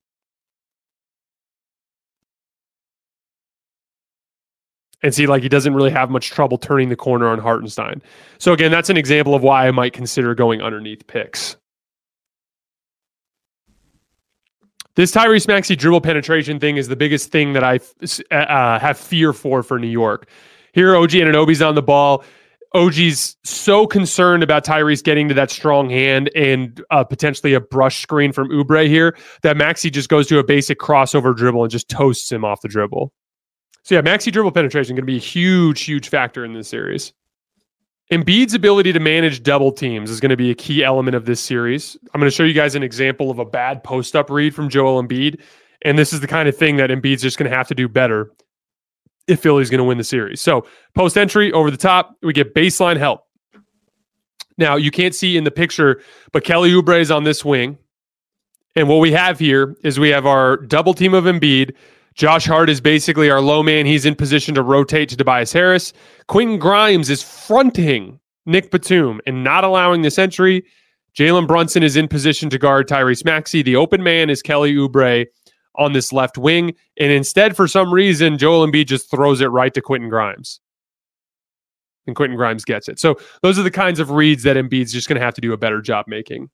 And see, like he doesn't really have much trouble turning the corner on Hartenstein. So again, that's an example of why I might consider going underneath picks. This Tyrese Maxey dribble penetration thing is the biggest thing that I uh, have fear for for New York. Here, O G Anunoby's on the ball. O G's so concerned about Tyrese getting to that strong hand and uh, potentially a brush screen from Oubre here that Maxey just goes to a basic crossover dribble and just toasts him off the dribble. So yeah, Maxey dribble penetration going to be a huge, huge factor in this series. Embiid's ability to manage double teams is going to be a key element of this series. I'm going to show you guys an example of a bad post-up read from Joel Embiid, and this is the kind of thing that Embiid's just going to have to do better if Philly's going to win the series. So post entry over the top, we get baseline help. Now you can't see in the picture, but Kelly Oubre is on this wing. And what we have here is we have our double team of Embiid. Josh Hart is basically our low man. He's in position to rotate to Tobias Harris. Quentin Grimes is fronting Nick Batum and not allowing this entry. Jalen Brunson is in position to guard Tyrese Maxey. The open man is Kelly Oubre on this left wing. And instead, for some reason, Joel Embiid just throws it right to Quentin Grimes. And Quentin Grimes gets it. So those are the kinds of reads that Embiid's just going to have to do a better job making.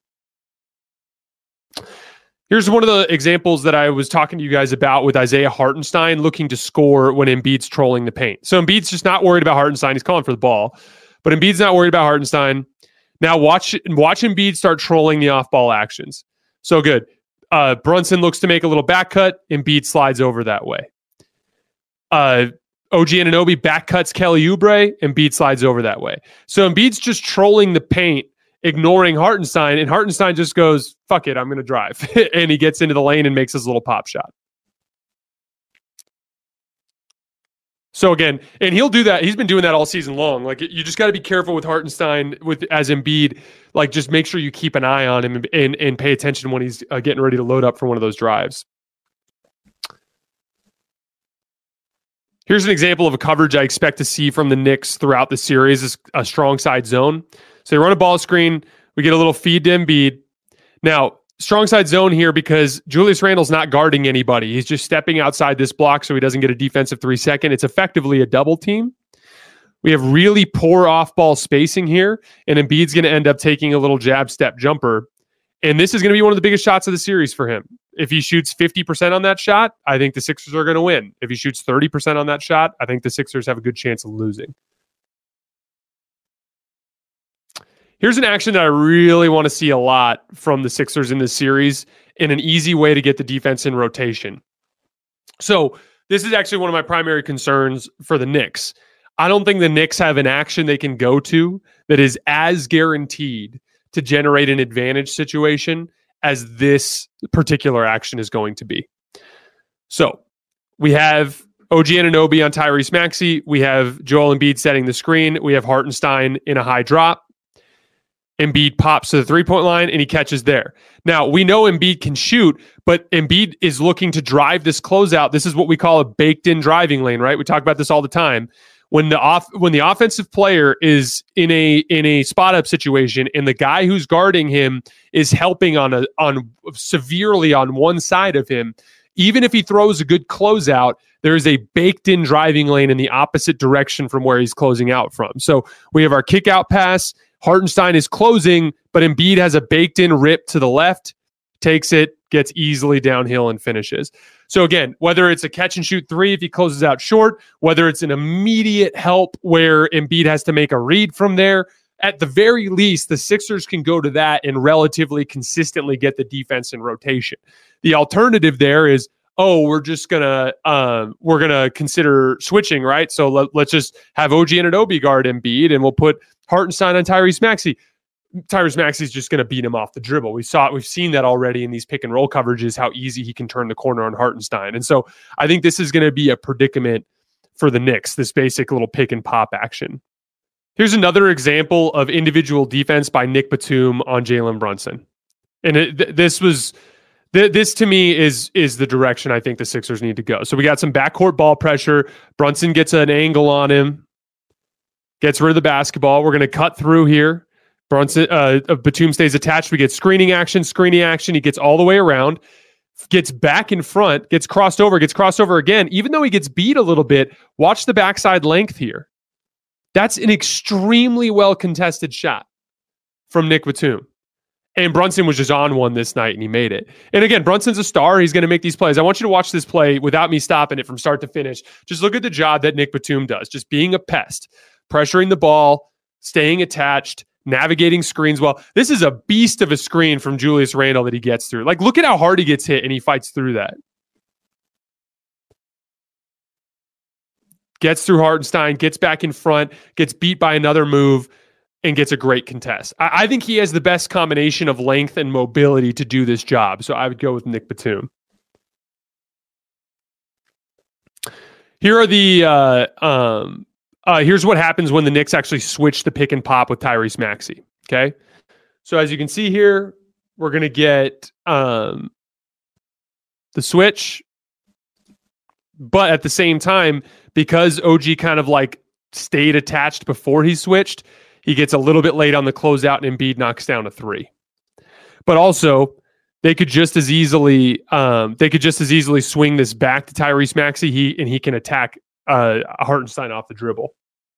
Here's one of the examples that I was talking to you guys about with Isaiah Hartenstein looking to score when Embiid's trolling the paint. So Embiid's just not worried about Hartenstein. He's calling for the ball. But Embiid's not worried about Hartenstein. Now watch, watch Embiid start trolling the off-ball actions. So good. Uh, Brunson looks to make a little back cut. Embiid slides over that way. Uh, O G Anunoby back cuts Kelly Oubre. Embiid slides over that way. So Embiid's just trolling the paint, ignoring Hartenstein, and Hartenstein just goes, fuck it, I'm going to drive. And he gets into the lane and makes his little pop shot. So again, and he'll do that. He's been doing that all season long. Like, you just got to be careful with Hartenstein with as Embiid. Like, just make sure you keep an eye on him and, and, and pay attention when he's uh, getting ready to load up for one of those drives. Here's an example of a coverage I expect to see from the Knicks throughout the series, is a strong side zone. So they run a ball screen. We get a little feed to Embiid. Now, strong side zone here because Julius Randle's not guarding anybody. He's just stepping outside this block so he doesn't get a defensive three second. It's effectively a double team. We have really poor off-ball spacing here, and Embiid's going to end up taking a little jab step jumper. And this is going to be one of the biggest shots of the series for him. If he shoots fifty percent on that shot, I think the Sixers are going to win. If he shoots thirty percent on that shot, I think the Sixers have a good chance of losing. Here's an action that I really want to see a lot from the Sixers in this series, in an easy way to get the defense in rotation. So this is actually one of my primary concerns for the Knicks. I don't think the Knicks have an action they can go to that is as guaranteed to generate an advantage situation as this particular action is going to be. So we have O G Anunoby on Tyrese Maxey. We have Joel Embiid setting the screen. We have Hartenstein in a high drop. Embiid pops to the three-point line, and he catches there. Now, we know Embiid can shoot, but Embiid is looking to drive this closeout. This is what we call a baked-in driving lane, right? We talk about this all the time. When the off when the offensive player is in a in a spot-up situation, and the guy who's guarding him is helping on a on severely on one side of him, even if he throws a good closeout, there is a baked-in driving lane in the opposite direction from where he's closing out from. So we have our kick-out pass. Hartenstein is closing, but Embiid has a baked-in rip to the left, takes it, gets easily downhill, and finishes. So again, whether it's a catch-and-shoot three if he closes out short, whether it's an immediate help where Embiid has to make a read from there, at the very least, the Sixers can go to that and relatively consistently get the defense in rotation. The alternative there is, oh, we're just gonna um, we're gonna consider switching, right? So let, let's just have O G Anunoby guard Embiid, and we'll put Hartenstein on Tyrese Maxey. Tyrese Maxey's just going to beat him off the dribble. We saw it. We've seen that already in these pick and roll coverages, how easy he can turn the corner on Hartenstein. And so I think this is going to be a predicament for the Knicks, this basic little pick and pop action. Here's another example of individual defense by Nick Batum on Jalen Brunson. And it, th- this was, th- this to me is, is the direction I think the Sixers need to go. So we got some backcourt ball pressure. Brunson gets an angle on him, gets rid of the basketball. We're going to cut through here. Brunson, uh, Batum stays attached. We get screening action, screening action. He gets all the way around, gets back in front, gets crossed over, gets crossed over again. Even though he gets beat a little bit, watch the backside length here. That's an extremely well contested shot from Nick Batum. And Brunson was just on one this night, and he made it. And again, Brunson's a star. He's going to make these plays. I want you to watch this play without me stopping it from start to finish. Just look at the job that Nick Batum does, just being a pest, pressuring the ball, staying attached, navigating screens well. This is a beast of a screen from Julius Randle that he gets through. Like, look at how hard he gets hit, and he fights through that. Gets through Hartenstein, gets back in front, gets beat by another move, and gets a great contest. I, I think he has the best combination of length and mobility to do this job. So I would go with Nick Batum. Here are the uh, um, uh, here's what happens when the Knicks actually switch the pick and pop with Tyrese Maxey. Okay, so as you can see here, we're gonna get um, the switch, but at the same time, because O G kind of like stayed attached before he switched, he gets a little bit late on the closeout, and Embiid knocks down a three. But also, they could just as easily um, they could just as easily swing this back to Tyrese Maxey, he and he can attack uh, Hartenstein off the dribble.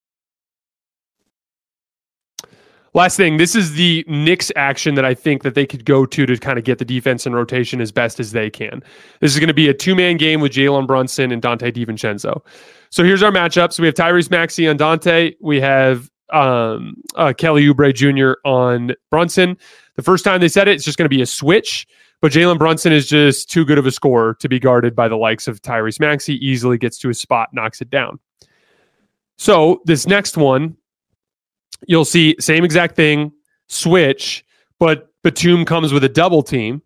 Last thing, this is the Knicks action that I think that they could go to to kind of get the defense in rotation as best as they can. This is going to be a two-man game with Jalen Brunson and Dante DiVincenzo. So here's our matchups. We have Tyrese Maxey on Dante. We have um, uh, Kelly Oubre Junior on Brunson. The first time they said it, it's just going to be a switch, but Jalen Brunson is just too good of a scorer to be guarded by the likes of Tyrese Maxey. Easily gets to his spot, knocks it down. So this next one, you'll see same exact thing, switch, but Batum comes with a double team.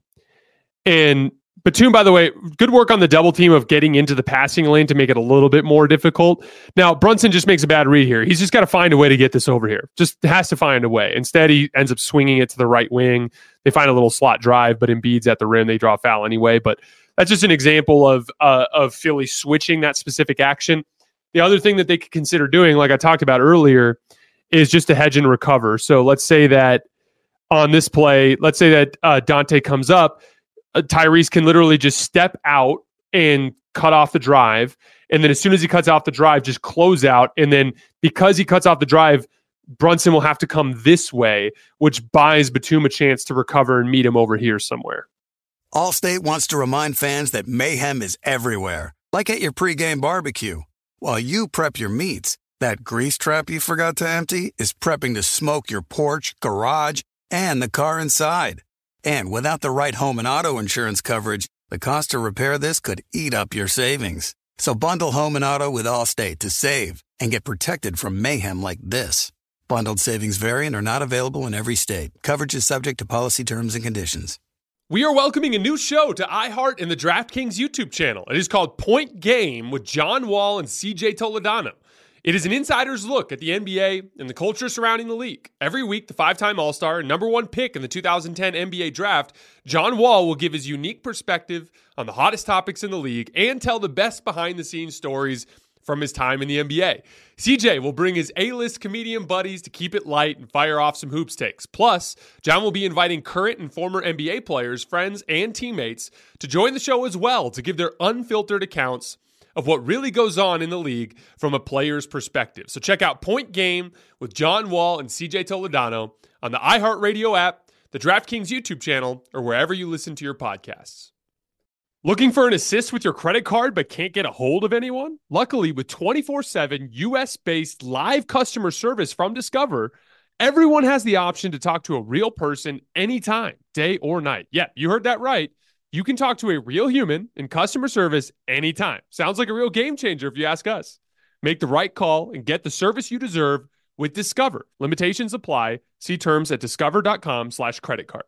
And Batum, by the way, good work on the double team of getting into the passing lane to make it a little bit more difficult. Now, Brunson just makes a bad read here. He's just got to find a way to get this over here. Just has to find a way. Instead, he ends up swinging it to the right wing. They find a little slot drive, but Embiid's at the rim. They draw a foul anyway. But that's just an example of uh, of Philly switching that specific action. The other thing that they could consider doing, like I talked about earlier, is just to hedge and recover. So let's say that on this play, let's say that uh, Dante comes up, uh, Tyrese can literally just step out and cut off the drive. And then as soon as he cuts off the drive, just close out. And then because he cuts off the drive, Brunson will have to come this way, which buys Batum a chance to recover and meet him over here somewhere. Allstate wants to remind fans that mayhem is everywhere, like at your pregame barbecue. While you prep your meats, that grease trap you forgot to empty is prepping to smoke your porch, garage, and the car inside. And without the right home and auto insurance coverage, the cost to repair this could eat up your savings. So bundle home and auto with Allstate to save and get protected from mayhem like this. Bundled savings vary and are not available in every state. Coverage is subject to policy terms and conditions. We are welcoming a new show to iHeart and the DraftKings YouTube channel. It is called Point Game with John Wall and C J Toledano. It is an insider's look at the N B A and the culture surrounding the league. Every week, the five-time All-Star and number one pick in the two thousand ten N B A draft, John Wall will give his unique perspective on the hottest topics in the league and tell the best behind-the-scenes stories from his time in the N B A. C J will bring his A-list comedian buddies to keep it light and fire off some hoops takes. Plus, John will be inviting current and former N B A players, friends, and teammates to join the show as well to give their unfiltered accounts of what really goes on in the league from a player's perspective. So check out Point Game with John Wall and C J Toledano on the iHeartRadio app, the DraftKings YouTube channel, or wherever you listen to your podcasts. Looking for an assist with your credit card but can't get a hold of anyone? Luckily, with twenty-four seven U S-based live customer service from Discover, everyone has the option to talk to a real person anytime, day or night. Yeah, you heard that right. You can talk to a real human in customer service anytime. Sounds like a real game changer if you ask us. Make the right call and get the service you deserve with Discover. Limitations apply. See terms at discover.com slash credit card.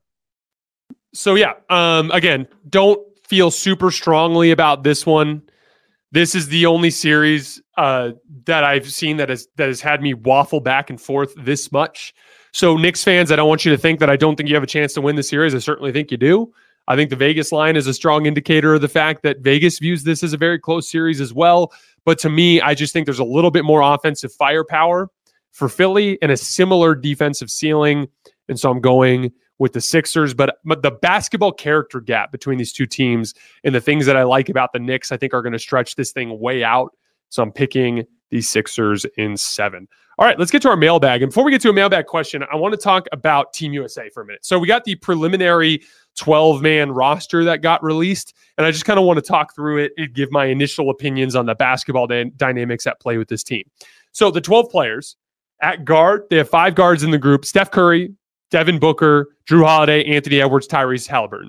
So yeah, um, again, don't feel super strongly about this one. This is the only series uh, that I've seen that has that has had me waffle back and forth this much. So Knicks fans, I don't want you to think that I don't think you have a chance to win the series. I certainly think you do. I think the Vegas line is a strong indicator of the fact that Vegas views this as a very close series as well. But to me, I just think there's a little bit more offensive firepower for Philly and a similar defensive ceiling. And so I'm going with the Sixers. But, but the basketball character gap between these two teams and the things that I like about the Knicks, I think are going to stretch this thing way out. So I'm picking the Sixers in seven. All right, let's get to our mailbag. And before we get to a mailbag question, I want to talk about Team U S A for a minute. So we got the preliminary twelve-man roster that got released, and I just kind of want to talk through it and give my initial opinions on the basketball dy- dynamics at play with this team. So the twelve players at guard, they have five guards in the group: Steph Curry, Devin Booker, Jrue Holiday, Anthony Edwards, Tyrese Halliburton.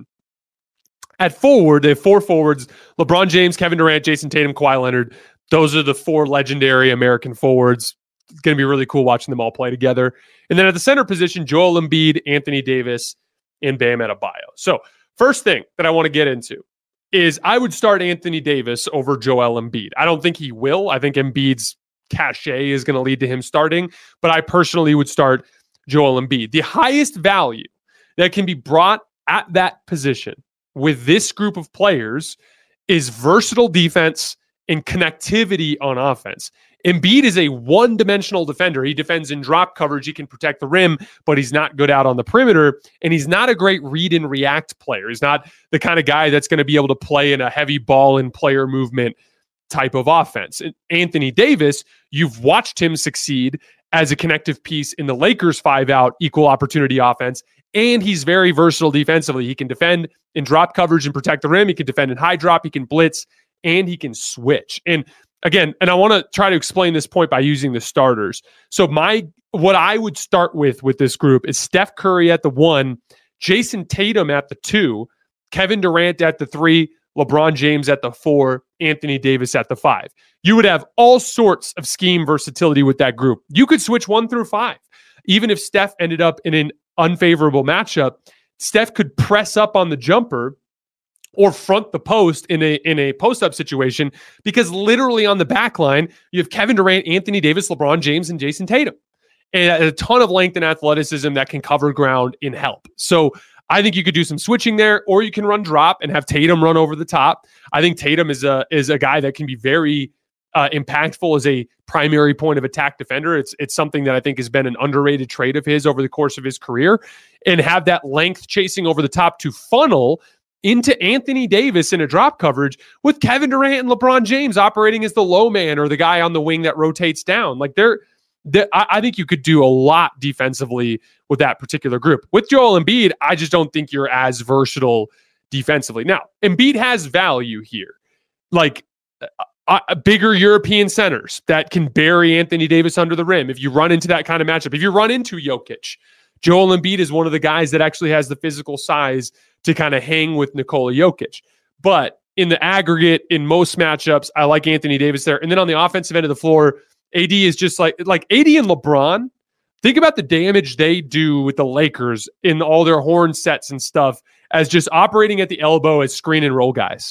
At forward, they have four forwards: LeBron James, Kevin Durant, Jason Tatum, Kawhi Leonard. Those are the four legendary American forwards. It's going to be really cool watching them all play together. And then at the center position, Joel Embiid, Anthony Davis, and Bam Adebayo. So first thing that I want to get into is I would start Anthony Davis over Joel Embiid. I don't think he will. I think Embiid's cachet is going to lead to him starting, but I personally would start Joel Embiid. The highest value that can be brought at that position with this group of players is versatile defense and connectivity on offense. Embiid is a one-dimensional defender. He defends in drop coverage. He can protect the rim, but he's not good out on the perimeter, and he's not a great read and react player. He's not the kind of guy that's going to be able to play in a heavy ball and player movement type of offense. And Anthony Davis, you've watched him succeed as a connective piece in the Lakers five-out equal opportunity offense, and he's very versatile defensively. He can defend in drop coverage and protect the rim. He can defend in high drop. He can blitz, and he can switch. And again, and I want to try to explain this point by using the starters. So my what I would start with with this group is Steph Curry at the one, Jason Tatum at the two, Kevin Durant at the three, LeBron James at the four, Anthony Davis at the five. You would have all sorts of scheme versatility with that group. You could switch one through five. Even if Steph ended up in an unfavorable matchup, Steph could press up on the jumper or front the post in a in a post-up situation, because literally on the back line, you have Kevin Durant, Anthony Davis, LeBron James, and Jason Tatum. And a ton of length and athleticism that can cover ground in help. So I think you could do some switching there, or you can run drop and have Tatum run over the top. I think Tatum is a is a guy that can be very uh, impactful as a primary point of attack defender. It's it's something that I think has been an underrated trait of his over the course of his career, and have that length chasing over the top to funnel into Anthony Davis in a drop coverage with Kevin Durant and LeBron James operating as the low man or the guy on the wing that rotates down. Like they're, they're I, I think you could do a lot defensively with that particular group. With Joel Embiid, I just don't think you're as versatile defensively. Now, Embiid has value here. Like uh, uh, bigger European centers that can bury Anthony Davis under the rim. If you run into that kind of matchup, if you run into Jokic, Joel Embiid is one of the guys that actually has the physical size to kind of hang with Nikola Jokic. But in the aggregate, in most matchups, I like Anthony Davis there. And then on the offensive end of the floor, A D is just like, like A D and LeBron, think about the damage they do with the Lakers in all their horn sets and stuff as just operating at the elbow as screen and roll guys.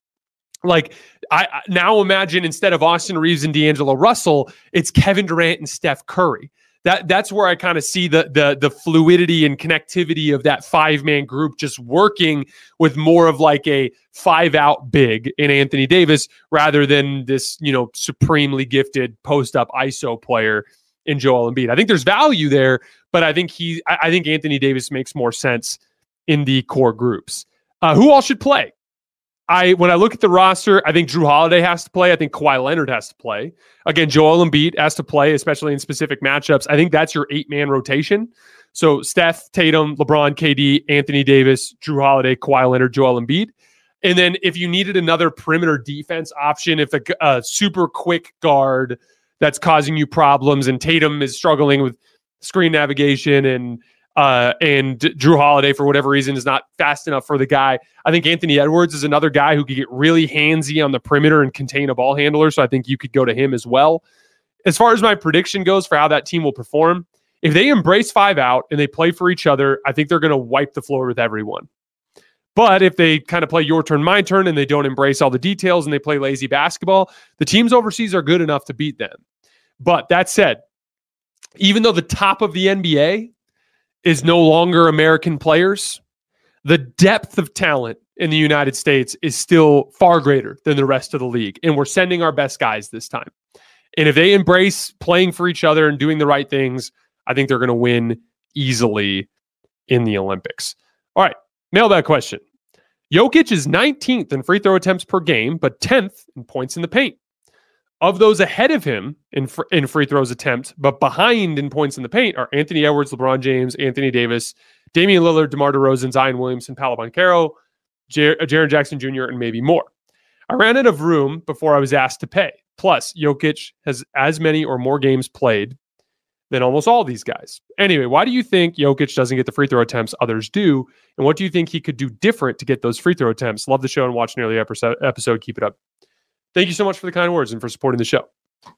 Like I now imagine instead of Austin Reeves and D'Angelo Russell, it's Kevin Durant and Steph Curry. That that's where I kind of see the the the fluidity and connectivity of that five-man group just working with more of like a five-out big in Anthony Davis rather than this, you know, supremely gifted post-up I S O player in Joel Embiid. I think there's value there, but I think he I, I think Anthony Davis makes more sense in the core groups. Uh, who all should play? I when I look at the roster, I think Jrue Holiday has to play. I think Kawhi Leonard has to play. Again, Joel Embiid has to play, especially in specific matchups. I think that's your eight-man rotation. So Steph, Tatum, LeBron, K D, Anthony Davis, Jrue Holiday, Kawhi Leonard, Joel Embiid. And then if you needed another perimeter defense option, if a, a super quick guard that's causing you problems and Tatum is struggling with screen navigation and Uh, and Jrue Holiday, for whatever reason, is not fast enough for the guy. I think Anthony Edwards is another guy who could get really handsy on the perimeter and contain a ball handler. So I think you could go to him as well. As far as my prediction goes for how that team will perform, if they embrace five out and they play for each other, I think they're going to wipe the floor with everyone. But if they kind of play your turn, my turn, and they don't embrace all the details and they play lazy basketball, the teams overseas are good enough to beat them. But that said, even though the top of the N B A is no longer American players, the depth of talent in the United States is still far greater than the rest of the league. And we're sending our best guys this time. And if they embrace playing for each other and doing the right things, I think they're going to win easily in the Olympics. All right, mailbag question. Jokic is nineteenth in free throw attempts per game, but tenth in points in the paint. Of those ahead of him in fr- in free throws attempt, but behind in points in the paint are Anthony Edwards, LeBron James, Anthony Davis, Damian Lillard, DeMar DeRozan, Zion Williamson, Paolo Banchero, Jar- Jaren Jackson Junior, and maybe more. I ran out of room before I was asked to pay. Plus, Jokic has as many or more games played than almost all these guys. Anyway, why do you think Jokic doesn't get the free throw attempts others do? And what do you think he could do different to get those free throw attempts? Love the show and watch nearly every episode. Keep it up. Thank you so much for the kind words and for supporting the show.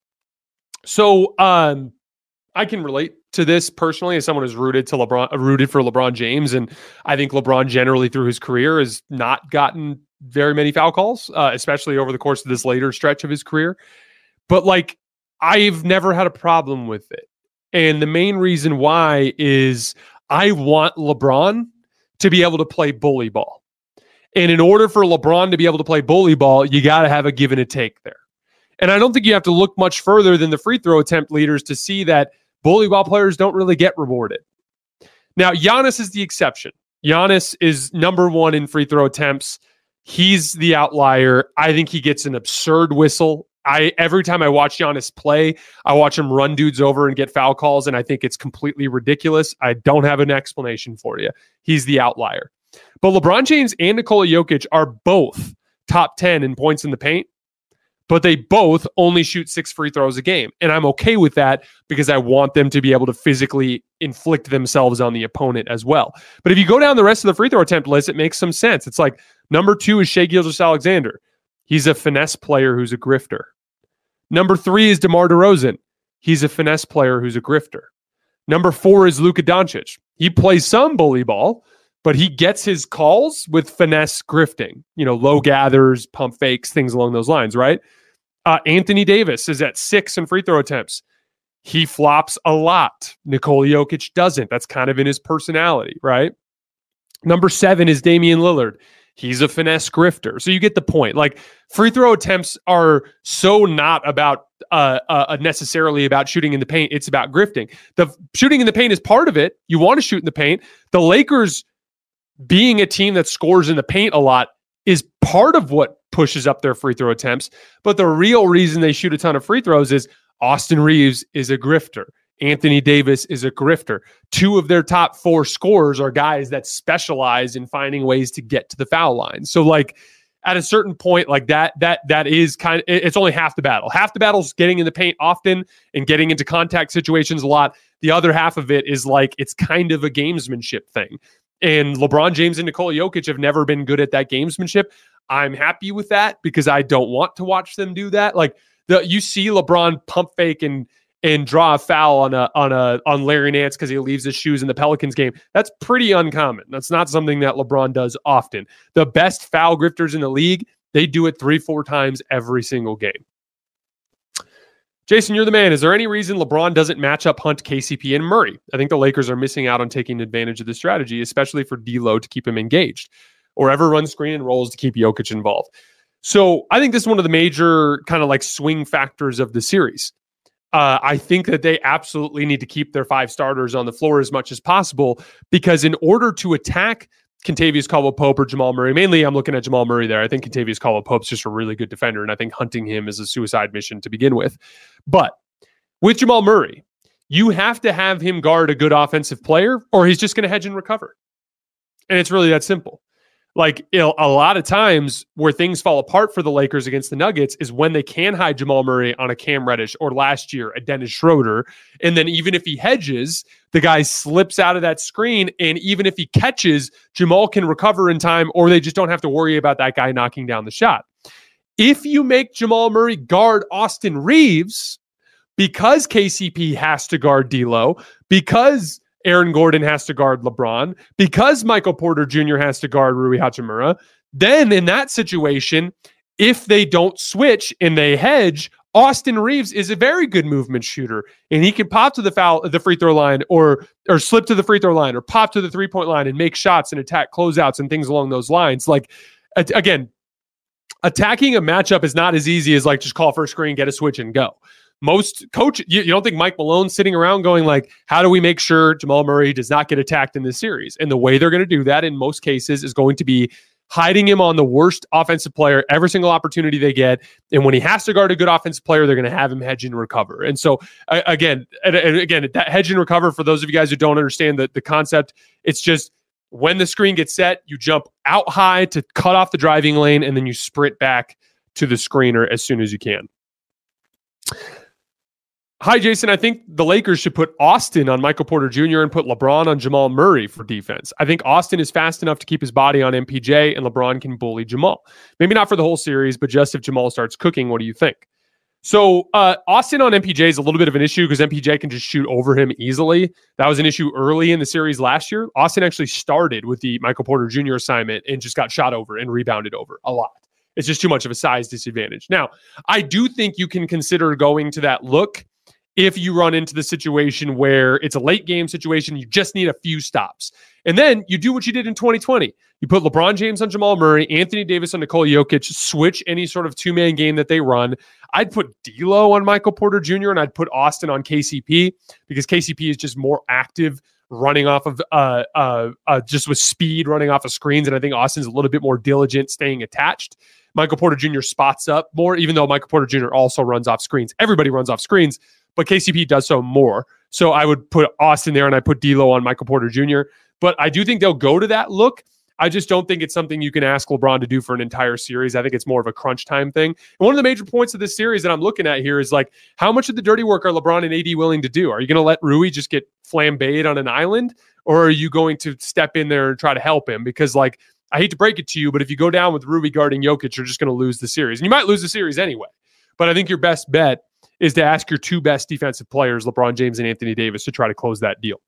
So um, I can relate to this personally as someone who's rooted to LeBron, rooted for LeBron James, and I think LeBron generally through his career has not gotten very many foul calls, uh, especially over the course of this later stretch of his career. But like, I've never had a problem with it, and the main reason why is I want LeBron to be able to play bully ball. And in order for LeBron to be able to play bully ball, you got to have a give and a take there. And I don't think you have to look much further than the free throw attempt leaders to see that bully ball players don't really get rewarded. Now, Giannis is the exception. Giannis is number one in free throw attempts. He's the outlier. I think he gets an absurd whistle. I every time I watch Giannis play, I watch him run dudes over and get foul calls, and I think it's completely ridiculous. I don't have an explanation for you. He's the outlier. But LeBron James and Nikola Jokic are both top ten in points in the paint, but they both only shoot six free throws a game. And I'm okay with that because I want them to be able to physically inflict themselves on the opponent as well. But if you go down the rest of the free throw attempt list, it makes some sense. It's like number two is Shai Gilgeous-Alexander. He's a finesse player who's a grifter. Number three is DeMar DeRozan. He's a finesse player who's a grifter. Number four is Luka Doncic. He plays some bully ball, but he gets his calls with finesse grifting, you know, low gathers, pump fakes, things along those lines, right? Uh, Anthony Davis is at six in free throw attempts. He flops a lot. Nikola Jokic doesn't. That's kind of in his personality, right? Number seven is Damian Lillard. He's a finesse grifter. So you get the point. Like, free throw attempts are so not about uh, uh, necessarily about shooting in the paint. It's about grifting. The shooting in the paint is part of it. You want to shoot in the paint. The Lakers being a team that scores in the paint a lot is part of what pushes up their free throw attempts. But the real reason they shoot a ton of free throws is Austin Reeves is a grifter. Anthony Davis is a grifter. Two of their top four scorers are guys that specialize in finding ways to get to the foul line. So like at a certain point, like that, that, that is kind of, it's only half the battle. Half the battle is getting in the paint often and getting into contact situations a lot. The other half of it is like, it's kind of a gamesmanship thing. And LeBron James and Nikola Jokic have never been good at that gamesmanship. I'm happy with that because I don't want to watch them do that. Like the, you see LeBron pump fake and, and draw a foul on a on a on Larry Nance because he leaves his shoes in the Pelicans game. That's pretty uncommon. That's not something that LeBron does often. The best foul grifters in the league, they do it three, four times every single game. Jason, you're the man. Is there any reason LeBron doesn't match up Hunt, K C P, and Murray? I think the Lakers are missing out on taking advantage of the strategy, especially for D'Lo to keep him engaged, or ever run screen and rolls to keep Jokic involved. So I think this is one of the major kind of like swing factors of the series. Uh, I think that they absolutely need to keep their five starters on the floor as much as possible, because in order to attack Kentavious Caldwell-Pope or Jamal Murray, mainly I'm looking at Jamal Murray there. I think Kentavious Caldwell-Pope's just a really good defender, and I think hunting him is a suicide mission to begin with. But with Jamal Murray, you have to have him guard a good offensive player, or he's just going to hedge and recover. And it's really that simple. Like, you know, a lot of times where things fall apart for the Lakers against the Nuggets is when they can hide Jamal Murray on a Cam Reddish, or last year a Dennis Schroeder. And then even if he hedges, the guy slips out of that screen. And even if he catches, Jamal can recover in time, or they just don't have to worry about that guy knocking down the shot. If you make Jamal Murray guard Austin Reeves, because K C P has to guard D'Lo, because Aaron Gordon has to guard LeBron, because Michael Porter Junior has to guard Rui Hachimura, then in that situation, if they don't switch and they hedge, Austin Reeves is a very good movement shooter, and he can pop to the foul, the free throw line, or or slip to the free throw line, or pop to the three point line and make shots and attack closeouts and things along those lines. Like, again, attacking a matchup is not as easy as like just call for a screen, get a switch, and go. Most coach, you, you don't think Mike Malone's sitting around going like, how do we make sure Jamal Murray does not get attacked in this series? And the way they're going to do that in most cases is going to be hiding him on the worst offensive player every single opportunity they get. And when he has to guard a good offensive player, they're going to have him hedge and recover. And so uh, again, and, and again, that hedge and recover, for those of you guys who don't understand the, the concept, it's just when the screen gets set, you jump out high to cut off the driving lane, and then you sprint back to the screener as soon as you can. Hi, Jason. I think the Lakers should put Austin on Michael Porter Junior and put LeBron on Jamal Murray for defense. I think Austin is fast enough to keep his body on M P J, and LeBron can bully Jamal. Maybe not for the whole series, but just if Jamal starts cooking, what do you think? So uh, Austin on M P J is a little bit of an issue because M P J can just shoot over him easily. That was an issue early in the series last year. Austin actually started with the Michael Porter Junior assignment and just got shot over and rebounded over a lot. It's just too much of a size disadvantage. Now, I do think you can consider going to that look if you run into the situation where it's a late game situation, you just need a few stops. And then you do what you did in twenty twenty. You put LeBron James on Jamal Murray, Anthony Davis on Nikola Jokic, switch any sort of two-man game that they run. I'd put D'Lo on Michael Porter Junior, and I'd put Austin on K C P because K C P is just more active running off of, uh, uh, uh, just with speed, running off of screens. And I think Austin's a little bit more diligent, staying attached. Michael Porter Junior spots up more, even though Michael Porter Junior also runs off screens. Everybody runs off screens, but K C P does so more. So I would put Austin there, and I put D'Lo on Michael Porter Junior But I do think they'll go to that look. I just don't think it's something you can ask LeBron to do for an entire series. I think it's more of a crunch time thing. And one of the major points of this series that I'm looking at here is like, how much of the dirty work are LeBron and A D willing to do? Are you going to let Rui just get flambéed on an island? Or are you going to step in there and try to help him? Because like, I hate to break it to you, but if you go down with Rui guarding Jokic, you're just going to lose the series. And you might lose the series anyway. But I think your best bet is to ask your two best defensive players, LeBron James and Anthony Davis, to try to close that deal.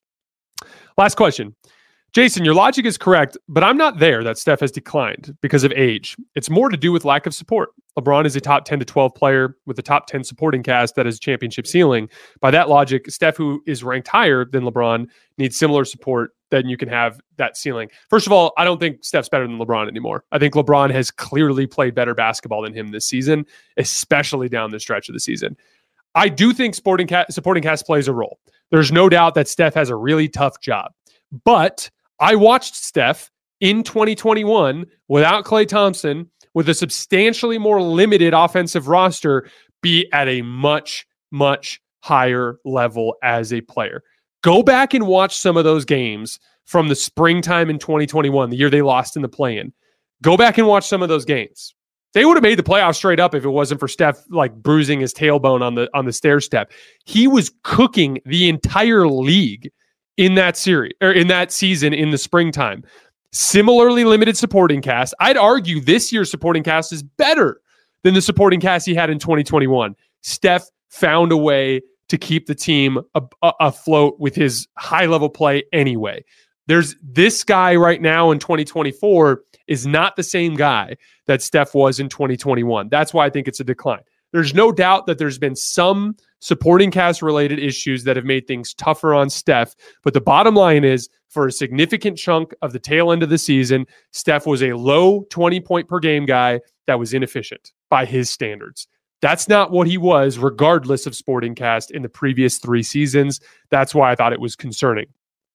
Last question. Jason, your logic is correct, but I'm not there that Steph has declined because of age. It's more to do with lack of support. LeBron is a top ten to twelve player with a top ten supporting cast that has a championship ceiling. By that logic, Steph, who is ranked higher than LeBron, needs similar support. Then you can have that ceiling. First of all, I don't think Steph's better than LeBron anymore. I think LeBron has clearly played better basketball than him this season, especially down the stretch of the season. I do think supporting cast, supporting cast plays a role. There's no doubt that Steph has a really tough job. But I watched Steph in twenty twenty-one without Klay Thompson, with a substantially more limited offensive roster, be at a much, much higher level as a player. Go back and watch some of those games from the springtime in twenty twenty-one, the year they lost in the play-in. Go back and watch some of those games. They would have made the playoffs straight up if it wasn't for Steph like bruising his tailbone on the on the stair step. He was cooking the entire league in that series or in that season in the springtime. Similarly limited supporting cast. I'd argue this year's supporting cast is better than the supporting cast he had in twenty twenty-one. Steph found a way to keep the team a- a- afloat with his high-level play anyway. There's this guy right now in twenty twenty-four is not the same guy that Steph was in twenty twenty-one. That's why I think it's a decline. There's no doubt that there's been some supporting cast related issues that have made things tougher on Steph. But the bottom line is, for a significant chunk of the tail end of the season, Steph was a low twenty point per game guy that was inefficient by his standards. That's not what he was, regardless of supporting cast in the previous three seasons. That's why I thought it was concerning.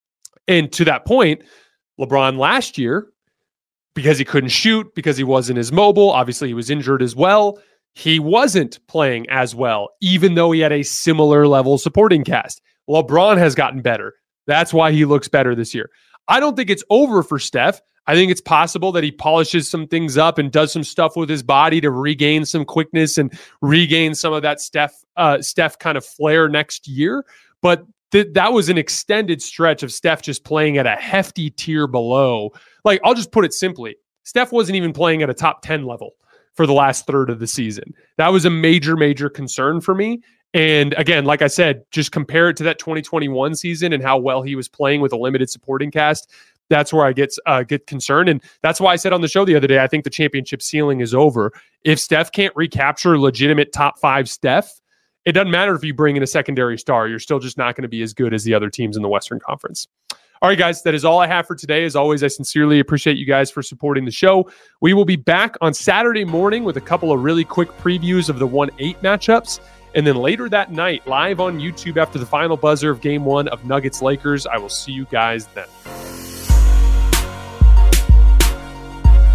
And to that point, LeBron last year, because he couldn't shoot, because he wasn't as mobile, obviously he was injured as well, he wasn't playing as well, even though he had a similar level supporting cast. LeBron has gotten better. That's why he looks better this year. I don't think it's over for Steph. I think it's possible that he polishes some things up and does some stuff with his body to regain some quickness and regain some of that Steph, uh, Steph kind of flair next year. But th- that was an extended stretch of Steph just playing at a hefty tier below. Like, I'll just put it simply. Steph wasn't even playing at a top ten level for the last third of the season. That was a major, major concern for me. And again, like I said, just compare it to that twenty twenty-one season and how well he was playing with a limited supporting cast. That's where I get uh, get concerned. And that's why I said on the show the other day, I think the championship ceiling is over. If Steph can't recapture legitimate top five Steph, it doesn't matter if you bring in a secondary star. You're still just not going to be as good as the other teams in the Western Conference. All right, guys, that is all I have for today. As always, I sincerely appreciate you guys for supporting the show. We will be back on Saturday morning with a couple of really quick previews of the one eight matchups. And then later that night, live on YouTube after the final buzzer of Game one of Nuggets-Lakers. I will see you guys then.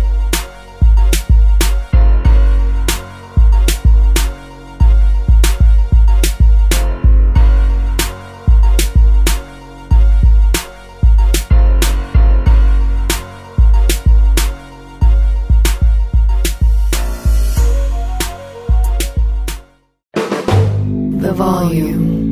volume.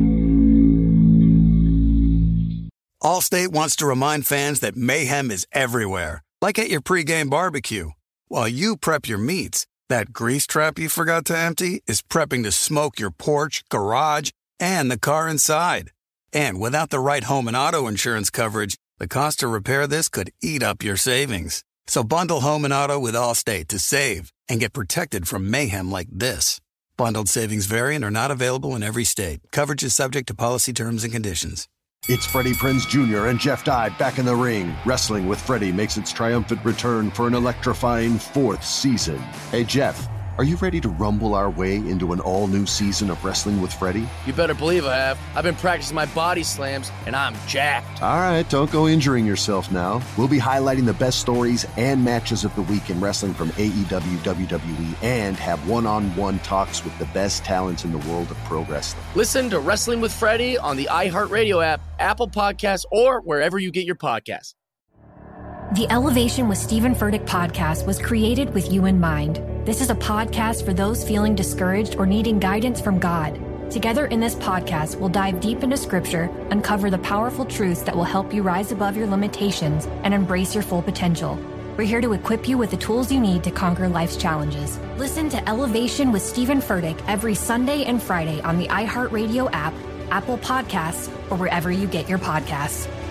Allstate wants to remind fans that mayhem is everywhere, like at your pregame barbecue. While you prep your meats, that grease trap you forgot to empty is prepping to smoke your porch, garage, and the car inside. And without the right home and auto insurance coverage, the cost to repair this could eat up your savings. So bundle home and auto with Allstate to save and get protected from mayhem like this. Bundled savings vary and are not available in every state. Coverage is subject to policy terms and conditions. It's Freddie Prinze Junior and Jeff Dye back in the ring. Wrestling with Freddie makes its triumphant return for an electrifying fourth season. Hey, Jeff, are you ready to rumble our way into an all-new season of Wrestling with Freddie? You better believe I have. I've been practicing my body slams, and I'm jacked. All right, don't go injuring yourself now. We'll be highlighting the best stories and matches of the week in wrestling from A E W, W W E, and have one-on-one talks with the best talents in the world of pro wrestling. Listen to Wrestling with Freddie on the iHeartRadio app, Apple Podcasts, or wherever you get your podcasts. The Elevation with Stephen Furtick podcast was created with you in mind. This is a podcast for those feeling discouraged or needing guidance from God. Together in this podcast, we'll dive deep into scripture, uncover the powerful truths that will help you rise above your limitations and embrace your full potential. We're here to equip you with the tools you need to conquer life's challenges. Listen to Elevation with Stephen Furtick every Sunday and Friday on the iHeartRadio app, Apple Podcasts, or wherever you get your podcasts.